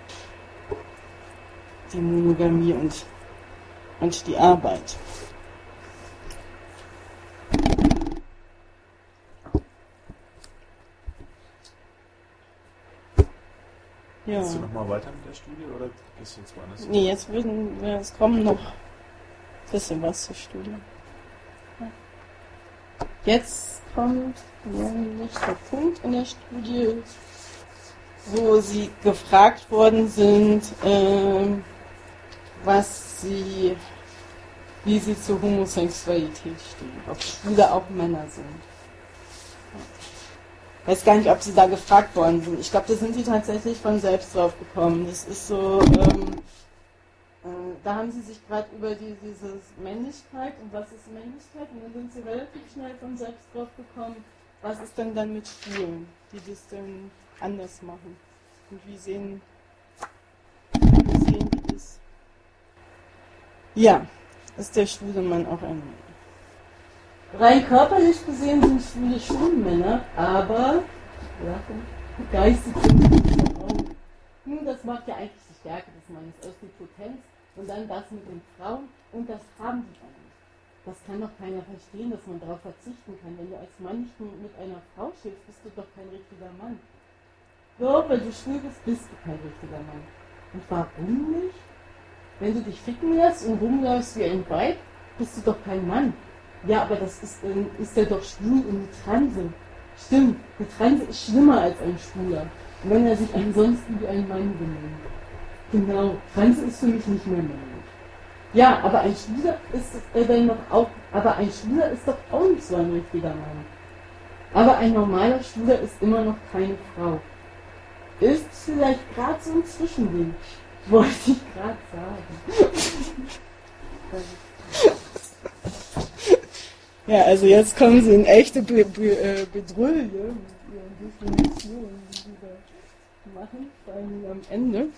[SPEAKER 1] die Monogamie und, und die Arbeit. Ja.
[SPEAKER 2] Gehst du nochmal weiter mit der Studie oder gehst du jetzt woanders?
[SPEAKER 1] Nee, jetzt würden wir, es kommen noch ein bisschen was zur Studie. Ja. Jetzt kommt ein nächster Punkt in der Studie, wo sie gefragt worden sind, äh, was sie, wie sie zur Homosexualität stehen, ob Schwule auch Männer sind. Ich weiß gar nicht, ob sie da gefragt worden sind. Ich glaube, da sind sie tatsächlich von selbst drauf gekommen. Das ist so, ähm, äh, da haben sie sich gerade über die, diese Männlichkeit und was ist Männlichkeit, und dann sind sie relativ schnell von selbst drauf gekommen, was ist denn dann mit Schwulen, die das dann anders machen. Und wie sehen, wie sehen die das? Ja, ist der schwule Mann auch ein Mann. Rein körperlich gesehen sind schwule schon Männer, aber ja, geistig sind sie nicht auch. Nun, das macht ja eigentlich die Stärke des Mannes aus, die Potenz und dann das mit den Frauen, und das haben die auch nicht. Das kann doch keiner verstehen, dass man darauf verzichten kann. Wenn du als Mann nicht mit einer Frau schläfst, bist du doch kein richtiger Mann. Doch, wenn du schwul bist, bist du kein richtiger Mann. Und warum nicht? Wenn du dich ficken lässt und rumläufst wie ein Weib, bist du doch kein Mann. Ja, aber das ist, ist ja doch schwul und eine Transe. Stimmt, eine Transe ist schlimmer als ein Schwuler. Wenn er sich ansonsten wie ein Mann benimmt. Genau, Transe ist für mich nicht mehr männlich. Ja, aber ein Schwuler ist äh, dann doch auch, aber ein Schwuler ist doch auch nicht so ein richtiger Mann. Aber ein normaler Schwuler ist immer noch keine Frau. Ist vielleicht gerade so ein Zwischending. Wollte ich gerade sagen. Ja, also jetzt kommen sie in echte Be Be Bedrulle mit ihren Definitionen, die sie da machen, vor allem am Ende.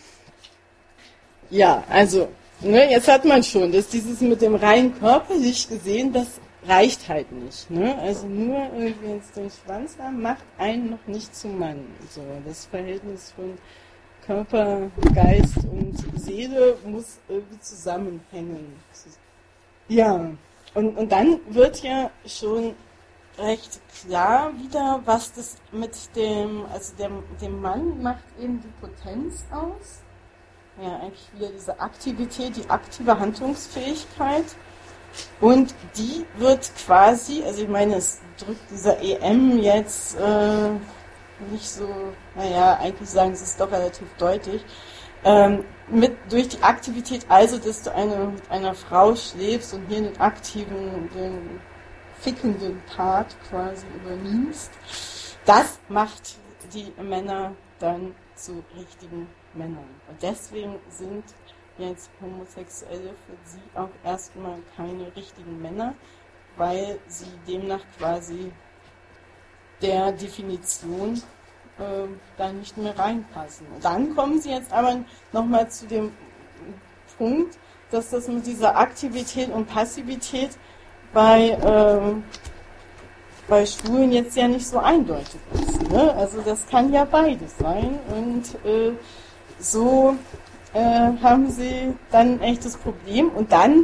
[SPEAKER 1] Ja, also, ne, jetzt hat man schon, dass dieses mit dem rein körperlich gesehen, das reicht halt nicht. Ne? Also nur irgendwie jetzt den Schwanz haben, macht einen noch nicht zum Mann. So, das Verhältnis von Körper, Geist und Seele muss irgendwie zusammenhängen. Ja. Und, und dann wird ja schon recht klar wieder, was das mit dem, also dem, dem Mann macht eben die Potenz aus. Ja, eigentlich wieder diese Aktivität, die aktive Handlungsfähigkeit. Und die wird quasi, also ich meine, es drückt dieser E M jetzt äh, nicht so, naja, eigentlich sagen sie es doch relativ deutlich, ähm, mit, durch die Aktivität, also dass du eine, mit einer Frau schläfst und hier den aktiven, den fickenden Part quasi übernimmst, das macht die Männer dann zu richtigen Männern. Und deswegen sind jetzt Homosexuelle für sie auch erstmal keine richtigen Männer, weil sie demnach quasi der Definition äh, da nicht mehr reinpassen. Und dann kommen sie jetzt aber nochmal zu dem Punkt, dass das mit dieser Aktivität und Passivität bei, äh, bei Schwulen jetzt ja nicht so eindeutig ist. Ne? Also das kann ja beides sein und äh, so äh, haben sie dann ein echtes Problem. Und dann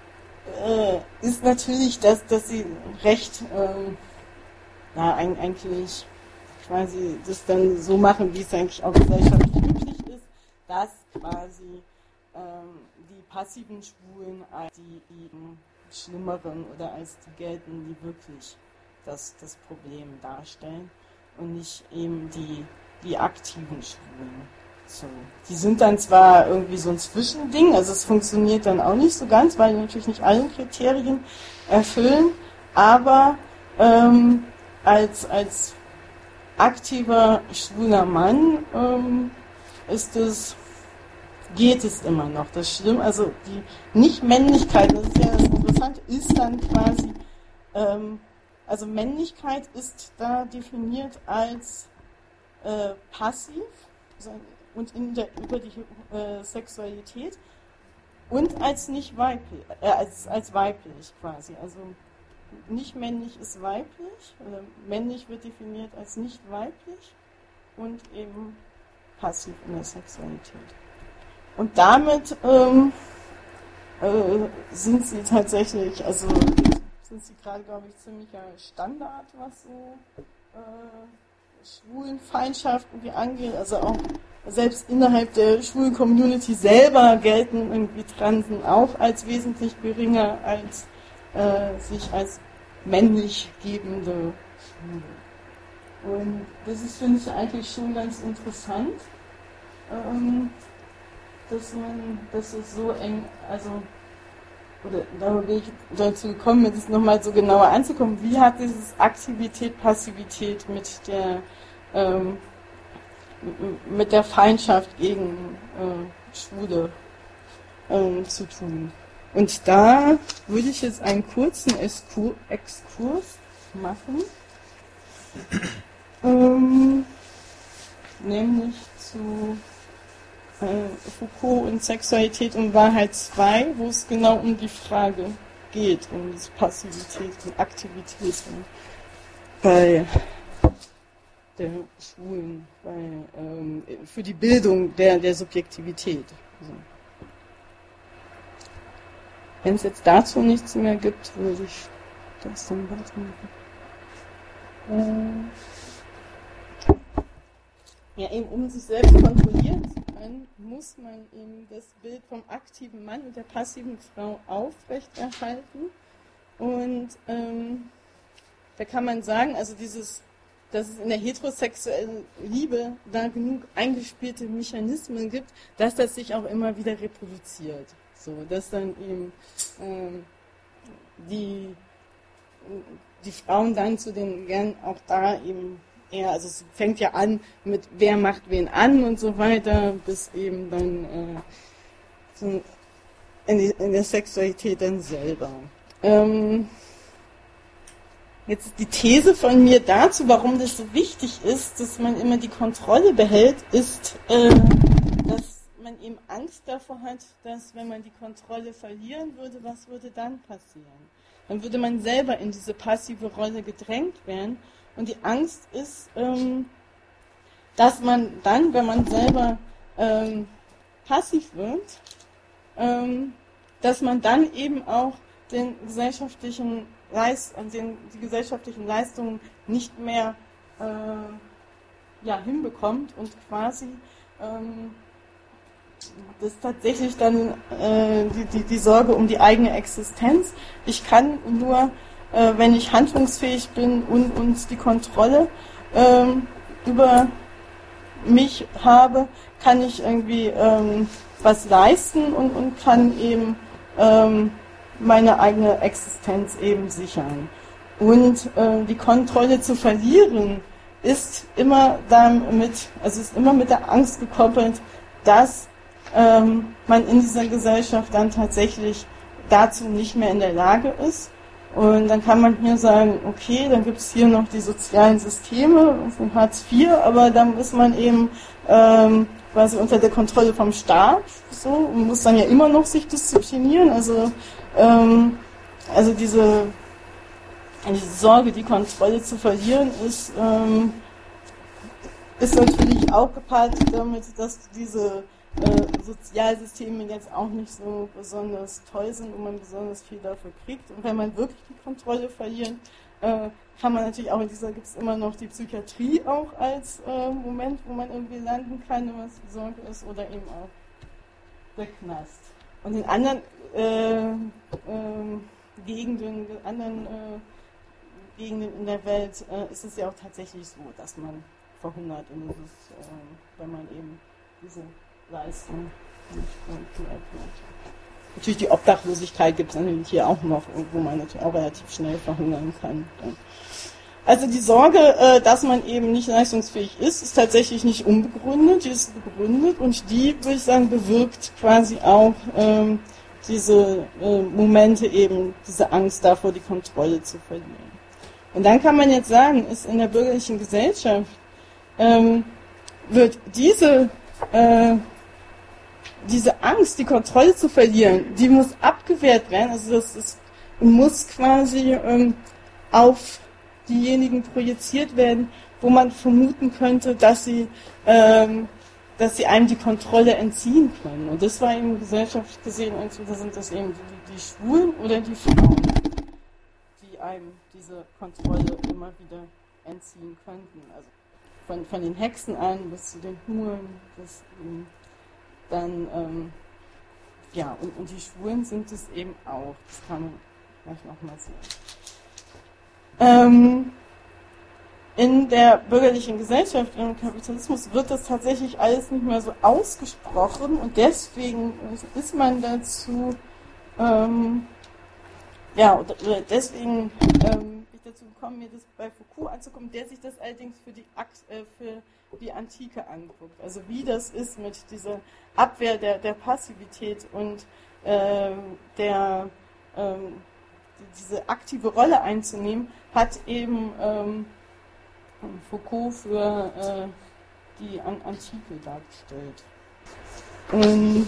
[SPEAKER 1] äh, ist natürlich, dass, dass sie recht, äh, ja, eigentlich quasi das dann so machen, wie es eigentlich auch gesellschaftlich üblich ist, dass quasi ähm, die passiven Schwulen als die eben schlimmeren oder als die gelten, die wirklich das, das Problem darstellen und nicht eben die, die aktiven Schwulen. So. Die sind dann zwar irgendwie so ein Zwischending, also es funktioniert dann auch nicht so ganz, weil die natürlich nicht alle Kriterien erfüllen, aber ähm, als, als aktiver schwuler Mann ähm, ist es, geht es immer noch. Das Schlimme, also die Nicht-Männlichkeit, das ist ja das Interessante, ist dann quasi, ähm, also Männlichkeit ist da definiert als äh, passiv, also und in der, über die äh, Sexualität und als nicht weiblich, äh, als, als weiblich quasi. Also nicht männlich ist weiblich, oder männlich wird definiert als nicht weiblich und eben passiv in der Sexualität. Und damit ähm, äh, sind sie tatsächlich, also sind sie gerade, glaube ich, ziemlicher Standard, was so äh, schwulen Feindschaften wie angeht, also auch selbst innerhalb der schwulen Community selber gelten irgendwie Transen auch als wesentlich geringer als äh, sich als männlich gebende Schwule. Und das ist, finde ich, eigentlich schon ganz interessant, ähm, dass man, dass es so eng, also, oder da bin ich dazu gekommen, mir das nochmal so genauer anzukommen, wie hat dieses Aktivität, Passivität mit der ähm, mit der Feindschaft gegen äh, Schwule ähm, zu tun. Und da würde ich jetzt einen kurzen Exkur- Exkurs machen, ähm, nämlich zu äh, Foucault und Sexualität und Wahrheit zwei, wo es genau um die Frage geht, um diese Passivität und Aktivität bei der Schwulen, bei, ähm, für die Bildung der, der Subjektivität. Also. Wenn es jetzt dazu nichts mehr gibt, würde ich das dann weitermachen. Äh, ja, eben um sich selbst kontrollieren zu können, muss man eben das Bild vom aktiven Mann und der passiven Frau aufrechterhalten. Und ähm, da kann man sagen, also dieses, dass es in der heterosexuellen Liebe da genug eingespielte Mechanismen gibt, dass das sich auch immer wieder reproduziert. So, dass dann eben ähm, die, die Frauen dann zu den gern auch da eben eher, also es fängt ja an mit wer macht wen an und so weiter, bis eben dann äh, so in, die, in der Sexualität dann selber. Ähm, jetzt die These von mir dazu, warum das so wichtig ist, dass man immer die Kontrolle behält, ist, äh, dass man eben Angst davor hat, dass wenn man die Kontrolle verlieren würde, was würde dann passieren? Dann würde man selber in diese passive Rolle gedrängt werden. Und die Angst ist, ähm, dass man dann, wenn man selber ähm, passiv wird, ähm, dass man dann eben auch den gesellschaftlichen Leist, den, die gesellschaftlichen Leistungen nicht mehr äh, ja, hinbekommt und quasi ähm, das ist tatsächlich dann äh, die, die, die Sorge um die eigene Existenz. Ich kann nur, äh, wenn ich handlungsfähig bin und, und die Kontrolle ähm, über mich habe, kann ich irgendwie ähm, was leisten und, und kann eben ähm, meine eigene Existenz eben sichern. Und äh, die Kontrolle zu verlieren ist immer damit, also ist immer mit der Angst gekoppelt, dass ähm, man in dieser Gesellschaft dann tatsächlich dazu nicht mehr in der Lage ist. Und dann kann man hier sagen, okay, dann gibt es hier noch die sozialen Systeme, also Hartz vier, aber dann ist man eben ähm, quasi unter der Kontrolle vom Staat, so, und muss dann ja immer noch sich disziplinieren. Also, ähm, also diese, diese Sorge, die Kontrolle zu verlieren, ist, ähm, ist natürlich auch gepaart damit, dass diese Äh, Sozialsysteme jetzt auch nicht so besonders toll sind und man besonders viel dafür kriegt. Und wenn man wirklich die Kontrolle verliert, äh, kann man natürlich auch in dieser, gibt es immer noch die Psychiatrie auch als äh, Moment, wo man irgendwie landen kann, wenn man Sorge ist, oder eben auch der Knast. Und in anderen äh, äh, Gegenden, anderen äh, Gegenden in der Welt äh, ist es ja auch tatsächlich so, dass man verhungert. Und das ist, äh, wenn man eben diese Leistung nicht wird. Natürlich die Obdachlosigkeit gibt es natürlich hier auch noch, wo man natürlich auch relativ schnell verhungern kann. Also die Sorge, dass man eben nicht leistungsfähig ist, ist tatsächlich nicht unbegründet, die ist begründet und die, würde ich sagen, bewirkt quasi auch ähm, diese äh, Momente eben, diese Angst davor, die Kontrolle zu verlieren. Und dann kann man jetzt sagen, ist in der bürgerlichen Gesellschaft ähm, wird diese äh, diese Angst, die Kontrolle zu verlieren, die muss abgewehrt werden, also das ist, muss quasi ähm, auf diejenigen projiziert werden, wo man vermuten könnte, dass sie, ähm, dass sie einem die Kontrolle entziehen können. Und das war eben gesellschaftlich gesehen, entweder sind das eben die, die Schwulen oder die Frauen, die einem diese Kontrolle immer wieder entziehen könnten. Also von, von den Hexen an bis zu den Huren, bis ähm, dann, ähm, ja, und, und die Schwulen sind es eben auch. Das kann man gleich nochmal sehen. Ähm, in der bürgerlichen Gesellschaft, im Kapitalismus, wird das tatsächlich alles nicht mehr so ausgesprochen und deswegen ist man dazu, ähm, ja, deswegen ähm, dazu gekommen, mir das bei Foucault anzugucken, der sich das allerdings für die, äh, für die Antike anguckt. Also wie das ist mit dieser Abwehr der, der Passivität und äh, der, äh, diese aktive Rolle einzunehmen, hat eben ähm, Foucault für äh, die An- Antike dargestellt. Und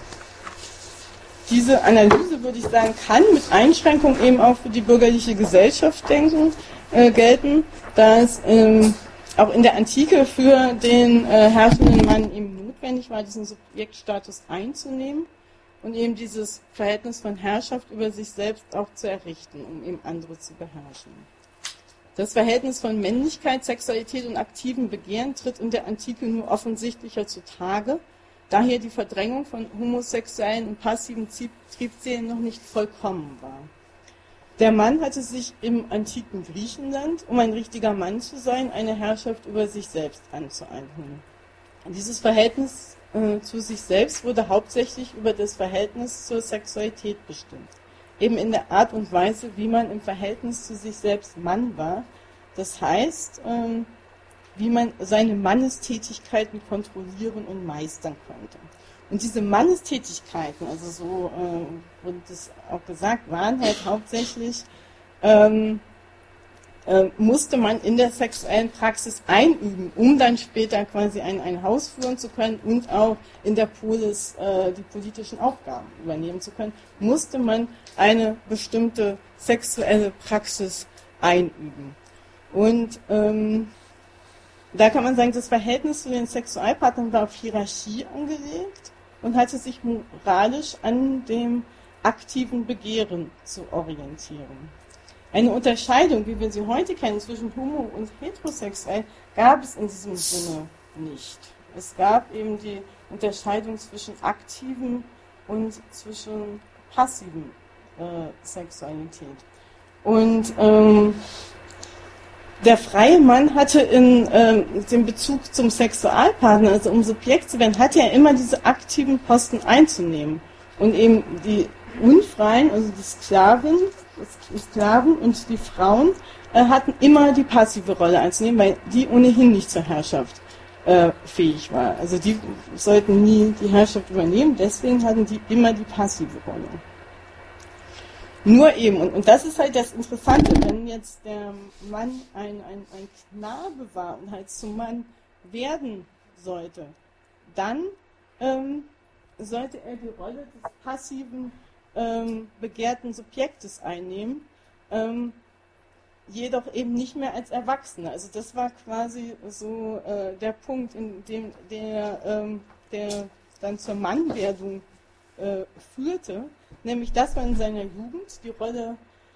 [SPEAKER 1] diese Analyse, würde ich sagen, kann mit Einschränkungen eben auch für die bürgerliche Gesellschaft denken, äh, gelten, da es ähm, auch in der Antike für den äh, herrschenden Mann eben notwendig war, diesen Subjektstatus einzunehmen und eben dieses Verhältnis von Herrschaft über sich selbst auch zu errichten, um eben andere zu beherrschen. Das Verhältnis von Männlichkeit, Sexualität und aktivem Begehren tritt in der Antike nur offensichtlicher zutage, da hier die Verdrängung von homosexuellen und passiven Triebseelen noch nicht vollkommen war. Der Mann hatte sich im antiken Griechenland, um ein richtiger Mann zu sein, eine Herrschaft über sich selbst anzueignen. Dieses Verhältnis äh, zu sich selbst wurde hauptsächlich über das Verhältnis zur Sexualität bestimmt. Eben in der Art und Weise, wie man im Verhältnis zu sich selbst Mann war. Das heißt, ähm, wie man seine Mannestätigkeiten kontrollieren und meistern konnte. Und diese Mannestätigkeiten, also so äh, wurde das auch gesagt, waren halt hauptsächlich, ähm, äh, musste man in der sexuellen Praxis einüben, um dann später quasi ein, ein Haus führen zu können und auch in der Polis äh, die politischen Aufgaben übernehmen zu können, musste man eine bestimmte sexuelle Praxis einüben. Und ähm, da kann man sagen, das Verhältnis zu den Sexualpartnern war auf Hierarchie angelegt und hatte sich moralisch an dem aktiven Begehren zu orientieren. Eine Unterscheidung, wie wir sie heute kennen, zwischen homo- und heterosexuell, gab es in diesem Sinne nicht. Es gab eben die Unterscheidung zwischen aktiven und zwischen passiven äh, Sexualität. Und ähm, der freie Mann hatte in ähm, dem Bezug zum Sexualpartner, also um Subjekt zu werden, hatte er immer diese aktiven Posten einzunehmen. Und eben die Unfreien, also die Sklaven, die Sklaven und die Frauen äh, hatten immer die passive Rolle einzunehmen, weil die ohnehin nicht zur Herrschaft äh, fähig war. Also die sollten nie die Herrschaft übernehmen, deswegen hatten die immer die passive Rolle. Nur eben, und, und das ist halt das Interessante, wenn jetzt der Mann ein, ein, ein Knabe war und halt zum Mann werden sollte, dann ähm, sollte er die Rolle des passiven, ähm, begehrten Subjektes einnehmen, ähm, jedoch eben nicht mehr als Erwachsener. Also das war quasi so äh, der Punkt, in dem der, ähm, der dann zur Mannwerdung äh, führte, nämlich dass man in seiner Jugend die Rolle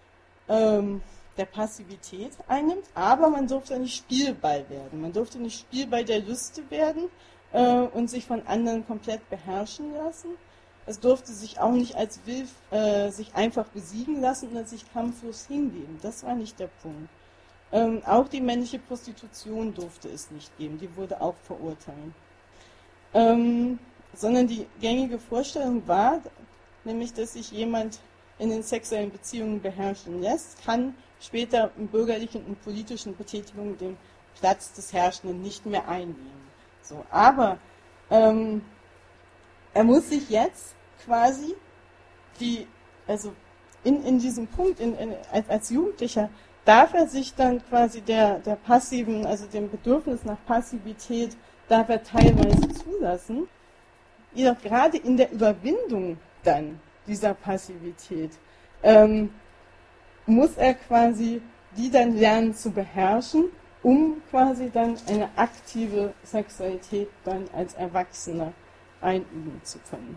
[SPEAKER 1] ähm, der Passivität einnimmt, aber man durfte nicht Spielball werden. Man durfte nicht Spielball der Lüste werden äh, und sich von anderen komplett beherrschen lassen. Es durfte sich auch nicht als Wilf äh, sich einfach besiegen lassen und sich kampflos hingeben. Das war nicht der Punkt. Ähm, auch die männliche Prostitution durfte es nicht geben. Die wurde auch verurteilt. Ähm, sondern die gängige Vorstellung war, nämlich, dass sich jemand in den sexuellen Beziehungen beherrschen lässt, kann später in bürgerlichen und politischen Betätigungen den Platz des Herrschenden nicht mehr einnehmen. So, aber ähm, er muss sich jetzt quasi die, also in, in diesem Punkt, in, in, als, als Jugendlicher, darf er sich dann quasi der, der passiven, also dem Bedürfnis nach Passivität, darf er teilweise zulassen. Jedoch gerade in der Überwindung dann dieser Passivität ähm, muss er quasi die dann lernen zu beherrschen, um quasi dann eine aktive Sexualität dann als Erwachsener einüben zu können.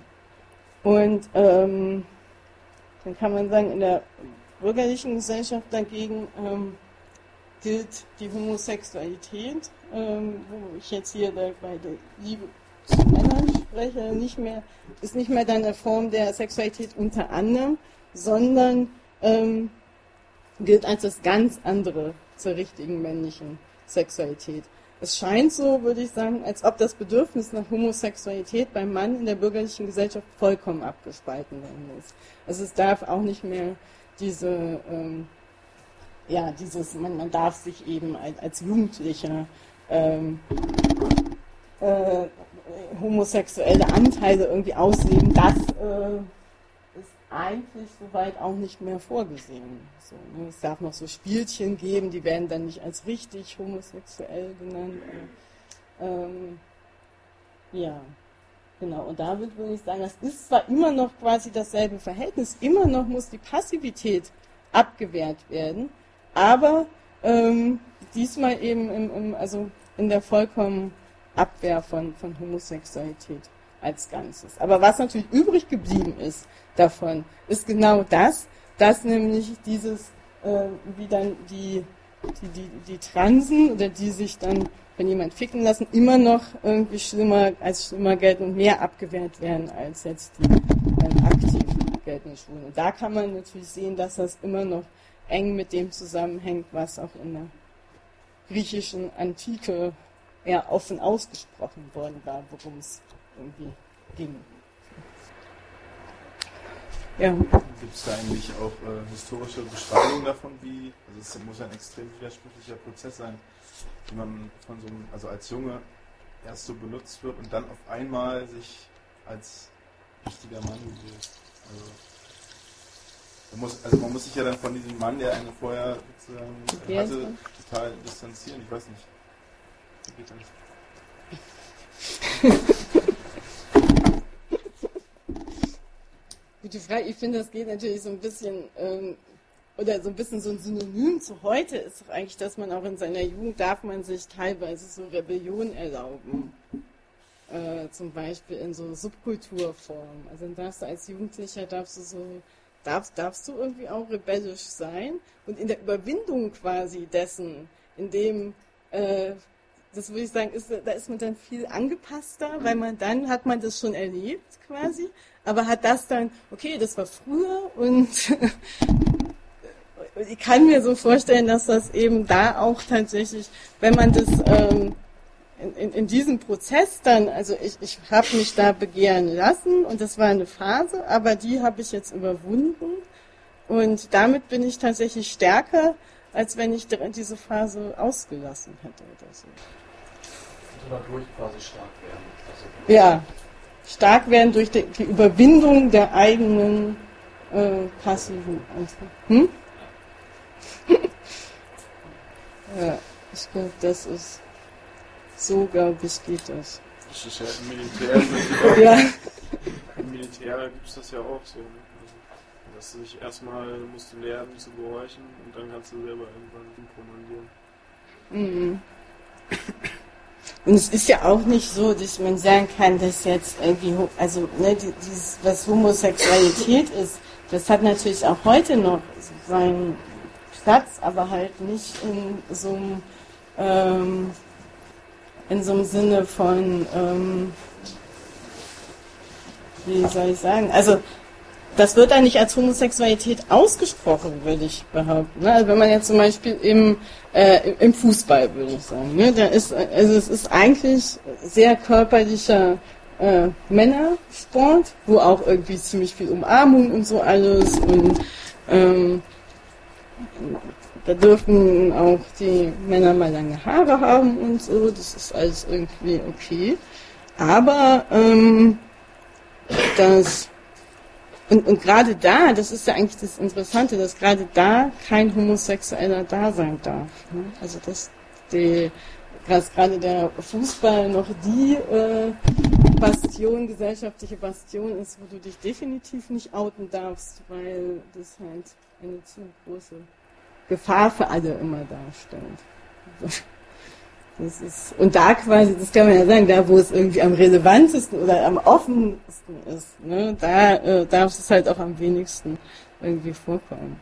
[SPEAKER 1] Und ähm, dann kann man sagen, in der bürgerlichen Gesellschaft dagegen ähm, gilt die Homosexualität, ähm, wo ich jetzt hier bei der Liebe zu Männern spreche, nicht mehr, ist nicht mehr dann eine Form der Sexualität unter anderem, sondern ähm, gilt als das ganz andere zur richtigen männlichen Sexualität. Es scheint so, würde ich sagen, als ob das Bedürfnis nach Homosexualität beim Mann in der bürgerlichen Gesellschaft vollkommen abgespalten werden muss. Also es darf auch nicht mehr diese ähm, ja, dieses, man, man darf sich eben als, als Jugendlicher ähm, äh, homosexuelle Anteile irgendwie ausleben, das äh, ist eigentlich soweit auch nicht mehr vorgesehen. So, ne? Es darf noch so Spielchen geben, die werden dann nicht als richtig homosexuell genannt. Äh, ähm, ja, genau. Und damit würde ich sagen, das ist zwar immer noch quasi dasselbe Verhältnis, immer noch muss die Passivität abgewehrt werden, aber ähm, diesmal eben im, im, also in der vollkommenen Abwehr von, von Homosexualität als Ganzes. Aber was natürlich übrig geblieben ist davon, ist genau das, dass nämlich dieses, äh, wie dann die, die, die, die Transen oder die sich dann von jemand ficken lassen, immer noch irgendwie schlimmer als schlimmer gelten und mehr abgewehrt werden als jetzt die ähm, aktiv geltenden Schwulen. Und da kann man natürlich sehen, dass das immer noch eng mit dem zusammenhängt, was auch in der griechischen Antike eher offen ausgesprochen worden war, worum es irgendwie ging. Ja.
[SPEAKER 2] Gibt es da eigentlich auch äh, historische Beschreibungen davon, wie, also es muss ein extrem widersprüchlicher Prozess sein, wie man von so einem, also als Junge erst so benutzt wird und dann auf einmal sich als wichtiger Mann wird. Also, man muss, also man muss sich ja dann von diesem Mann, der einen vorher sozusagen hatte, total distanzieren. Ich weiß nicht. Wie geht das?
[SPEAKER 1] Gute Frage. Ich finde, das geht natürlich so ein bisschen, ähm, oder so ein bisschen so ein Synonym zu heute ist doch eigentlich, dass man auch in seiner Jugend darf man sich teilweise so Rebellion erlauben. Äh, zum Beispiel in so Subkulturformen. Also dann darfst du als Jugendlicher, darfst du so, darfst, darfst du irgendwie auch rebellisch sein und in der Überwindung quasi dessen, in dem, äh, das würde ich sagen, ist, da ist man dann viel angepasster, weil man dann hat man das schon erlebt quasi, aber hat das dann, okay, das war früher und ich kann mir so vorstellen, dass das eben da auch tatsächlich, wenn man das ähm, in, in, in diesem Prozess dann, also ich, ich habe mich da begehren lassen und das war eine Phase, aber die habe ich jetzt überwunden und damit bin ich tatsächlich stärker, als wenn ich diese Phase ausgelassen hätte oder so.
[SPEAKER 3] Dadurch quasi stark werden.
[SPEAKER 1] Also ja, stark werden durch die, die Überwindung der eigenen äh, passiven Angst. Hm? Ja, ich glaube, das ist so, glaube ich, geht das.
[SPEAKER 2] Das ist ja im Militär.
[SPEAKER 1] Ja.
[SPEAKER 2] Im Militär gibt es das ja auch so. Also, dass du dich erstmal musst du lernen zu gehorchen und dann kannst du selber irgendwann kommandieren.
[SPEAKER 1] Mhm. Und es ist ja auch nicht so, dass man sagen kann, dass jetzt irgendwie, also ne, dieses, was Homosexualität ist, das hat natürlich auch heute noch seinen Platz, aber halt nicht in so einem, ähm, in so einem Sinne von, ähm, wie soll ich sagen, also das wird dann nicht als Homosexualität ausgesprochen, würde ich behaupten. Ne? Also wenn man jetzt zum Beispiel im, äh, im Fußball, würde ich sagen, ne? Da ist, also es ist eigentlich sehr körperlicher äh, Männersport, wo auch irgendwie ziemlich viel Umarmung und so alles und ähm, da dürfen auch die Männer mal lange Haare haben und so, das ist alles irgendwie okay. Aber ähm, das Und, und gerade da, das ist ja eigentlich das Interessante, dass gerade da kein Homosexueller da sein darf. Ne? Also dass, die, dass gerade der Fußball noch die äh, Bastion, gesellschaftliche Bastion ist, wo du dich definitiv nicht outen darfst, weil das halt eine zu große Gefahr für alle immer darstellt. Das ist, und da quasi, das kann man ja sagen, da wo es irgendwie am relevantesten oder am offensten ist, ne, da äh, darf es halt auch am wenigsten irgendwie vorkommen.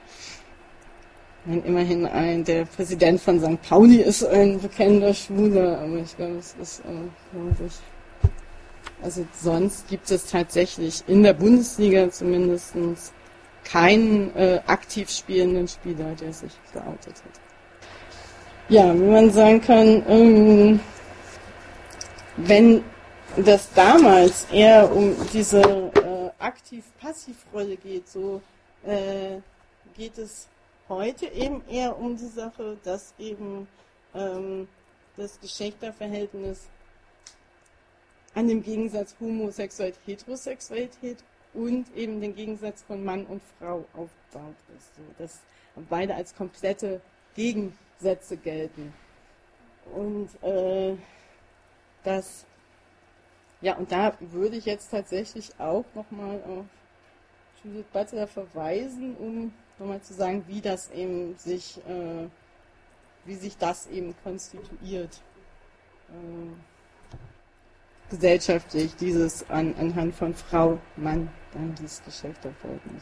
[SPEAKER 1] Und immerhin ein, der Präsident von Sankt Pauli ist ein bekennender Schwuler, aber ich glaube, es ist, äh, glaube ich, also sonst gibt es tatsächlich in der Bundesliga zumindest keinen äh, aktiv spielenden Spieler, der sich geoutet hat. Ja, wie man sagen kann, ähm, wenn das damals eher um diese äh, Aktiv-Passiv-Rolle geht, so äh, geht es heute eben eher um die Sache, dass eben ähm, das Geschlechterverhältnis an dem Gegensatz Homosexualität, Heterosexualität und eben den Gegensatz von Mann und Frau aufgebaut ist. So, dass beide als komplette Gegensätze gelten. Und äh, das, ja, und da würde ich jetzt tatsächlich auch nochmal auf Judith Butler verweisen, um nochmal zu sagen, wie das eben sich, äh, wie sich das eben konstituiert. Äh, gesellschaftlich, dieses an, anhand von Frau, Mann, dann dieses Geschlechterverhältnis.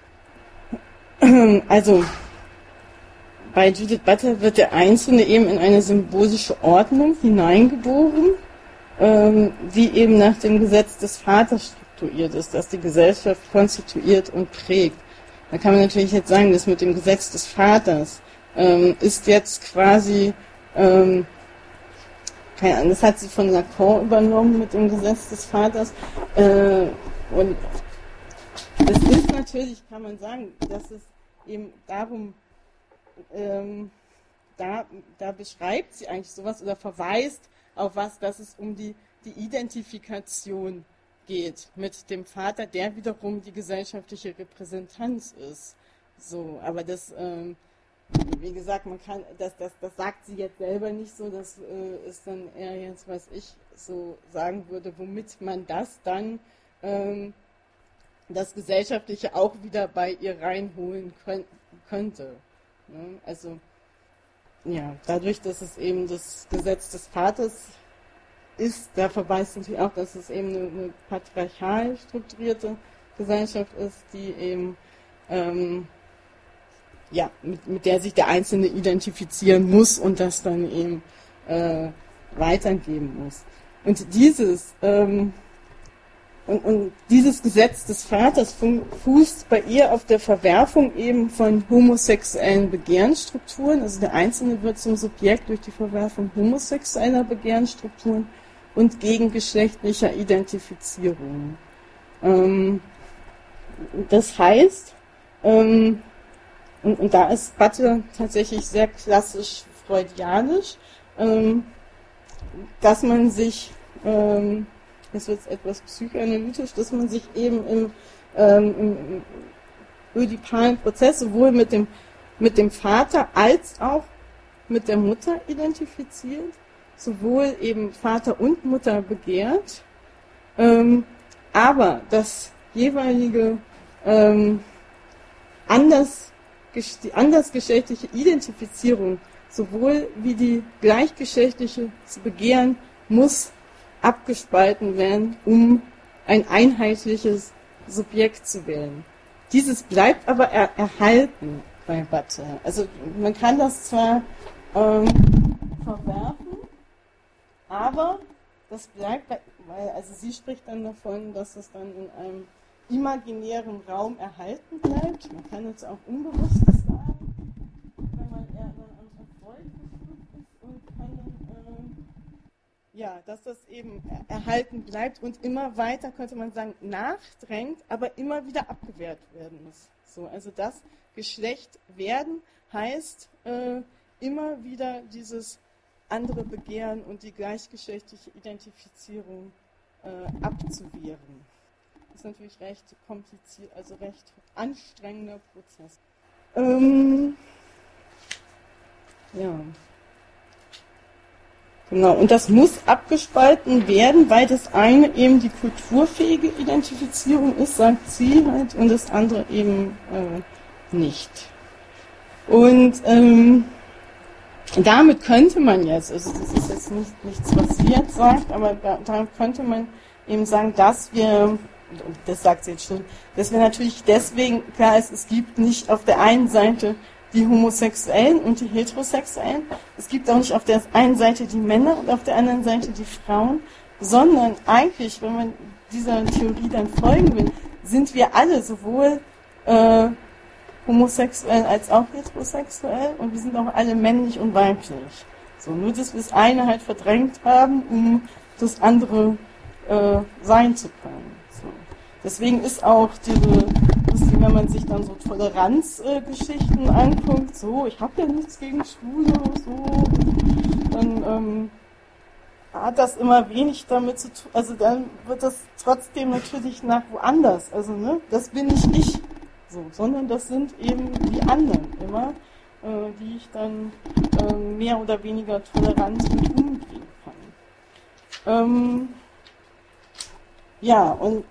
[SPEAKER 1] Also, bei Judith Butler wird der Einzelne eben in eine symbolische Ordnung hineingeboren, ähm, die eben nach dem Gesetz des Vaters strukturiert ist, das die Gesellschaft konstituiert und prägt. Da kann man natürlich jetzt sagen, dass mit dem Gesetz des Vaters ähm, ist jetzt quasi ähm, keine Ahnung, das hat sie von Lacan übernommen mit dem Gesetz des Vaters. Äh, und das ist natürlich, kann man sagen, dass es eben darum, ähm, da, da beschreibt sie eigentlich sowas oder verweist auf was, dass es um die, die Identifikation geht mit dem Vater, der wiederum die gesellschaftliche Repräsentanz ist. So, aber das ähm, wie gesagt, man kann, das, das, das sagt sie jetzt selber nicht so, das äh, ist dann eher jetzt, was ich so sagen würde, womit man das dann, ähm, das Gesellschaftliche auch wieder bei ihr reinholen können, könnte. Ne? Also, ja, dadurch, dass es eben das Gesetz des Vaters ist, da verweist natürlich auch, dass es eben eine, eine patriarchal strukturierte Gesellschaft ist, die eben, ähm, ja, mit, mit der sich der Einzelne identifizieren muss und das dann eben äh, weitergeben muss. Und dieses, ähm, und, und dieses Gesetz des Vaters fußt bei ihr auf der Verwerfung eben von homosexuellen Begehrensstrukturen. Also der Einzelne wird zum Subjekt durch die Verwerfung homosexueller Begehrensstrukturen und gegengeschlechtlicher Identifizierung. Ähm, das heißt, ähm, Und, und da ist Butler tatsächlich sehr klassisch freudianisch, ähm, dass man sich, ähm, das wird etwas psychoanalytisch, dass man sich eben im, ähm, im ödipalen Prozess sowohl mit dem, mit dem Vater als auch mit der Mutter identifiziert, sowohl eben Vater und Mutter begehrt, ähm, aber das jeweilige ähm, anders die andersgeschlechtliche Identifizierung sowohl wie die gleichgeschlechtliche zu begehren, muss abgespalten werden, um ein einheitliches Subjekt zu wählen. Dieses bleibt aber er- erhalten bei Butler. Also man kann das zwar ähm, verwerfen, aber das bleibt, bei, weil also sie spricht dann davon, dass es dann in einem imaginären Raum erhalten bleibt. Man kann jetzt auch Unbewusstes sagen, wenn man eher dann an Erfolg geführt ist und kann dann, äh, ja, dass das eben erhalten bleibt und immer weiter, könnte man sagen, nachdrängt, aber immer wieder abgewehrt werden muss. So, also das Geschlecht werden heißt äh, immer wieder dieses andere Begehren und die gleichgeschlechtliche Identifizierung äh, abzuwehren. Das ist natürlich recht kompliziert, also recht anstrengender Prozess. Ähm, ja. Genau, und das muss abgespalten werden, weil das eine eben die kulturfähige Identifizierung ist, sagt sie halt, und das andere eben äh, nicht. Und ähm, damit könnte man jetzt, also das ist jetzt nicht, nichts, was sie jetzt sagt, aber da, da könnte man eben sagen, dass wir, das sagt sie jetzt schon, dass wir natürlich deswegen, klar ist, es gibt nicht auf der einen Seite die Homosexuellen und die Heterosexuellen, es gibt auch nicht auf der einen Seite die Männer und auf der anderen Seite die Frauen, sondern eigentlich, wenn man dieser Theorie dann folgen will, sind wir alle sowohl äh, homosexuell als auch heterosexuell und wir sind auch alle männlich und weiblich. So, nur dass wir das eine halt verdrängt haben, um das andere äh, sein zu können. So. Deswegen ist auch diese ist, wenn man sich dann so Toleranzgeschichten äh, anguckt, so, ich habe ja nichts gegen Schwule, so, dann ähm, hat das immer wenig damit zu tun, also dann wird das trotzdem natürlich nach woanders, also ne, das bin nicht ich, so, sondern das sind eben die anderen immer, äh, die ich dann äh, mehr oder weniger tolerant mit umgehen kann. Ähm, ja, und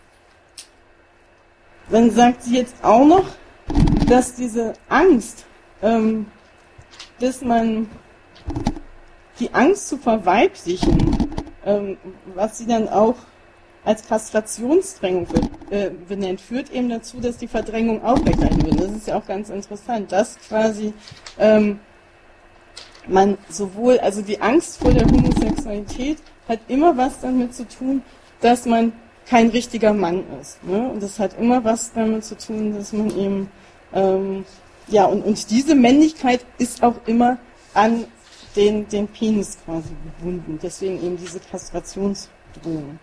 [SPEAKER 1] dann sagt sie jetzt auch noch, dass diese Angst, ähm, dass man die Angst zu verweiblichen, ähm, was sie dann auch als Kastrationsdrängung äh, benennt, führt eben dazu, dass die Verdrängung aufrechterhalten wird. Das ist ja auch ganz interessant, dass quasi ähm, man sowohl, also die Angst vor der Homosexualität hat immer was damit zu tun, dass man kein richtiger Mann ist. Ne? Und das hat immer was damit zu tun, dass man eben, ähm, ja, und, und diese Männlichkeit ist auch immer an den, den Penis quasi gebunden. Deswegen eben diese Kastrationsdrohung.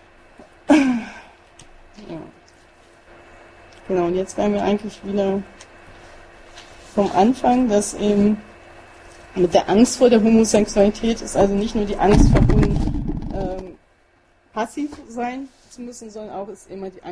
[SPEAKER 1] Ja. Genau, und jetzt wären wir eigentlich wieder vom Anfang, dass eben mit der Angst vor der Homosexualität ist also nicht nur die Angst verbunden, ähm, passiv sein zu müssen, sondern auch ist immer die Angst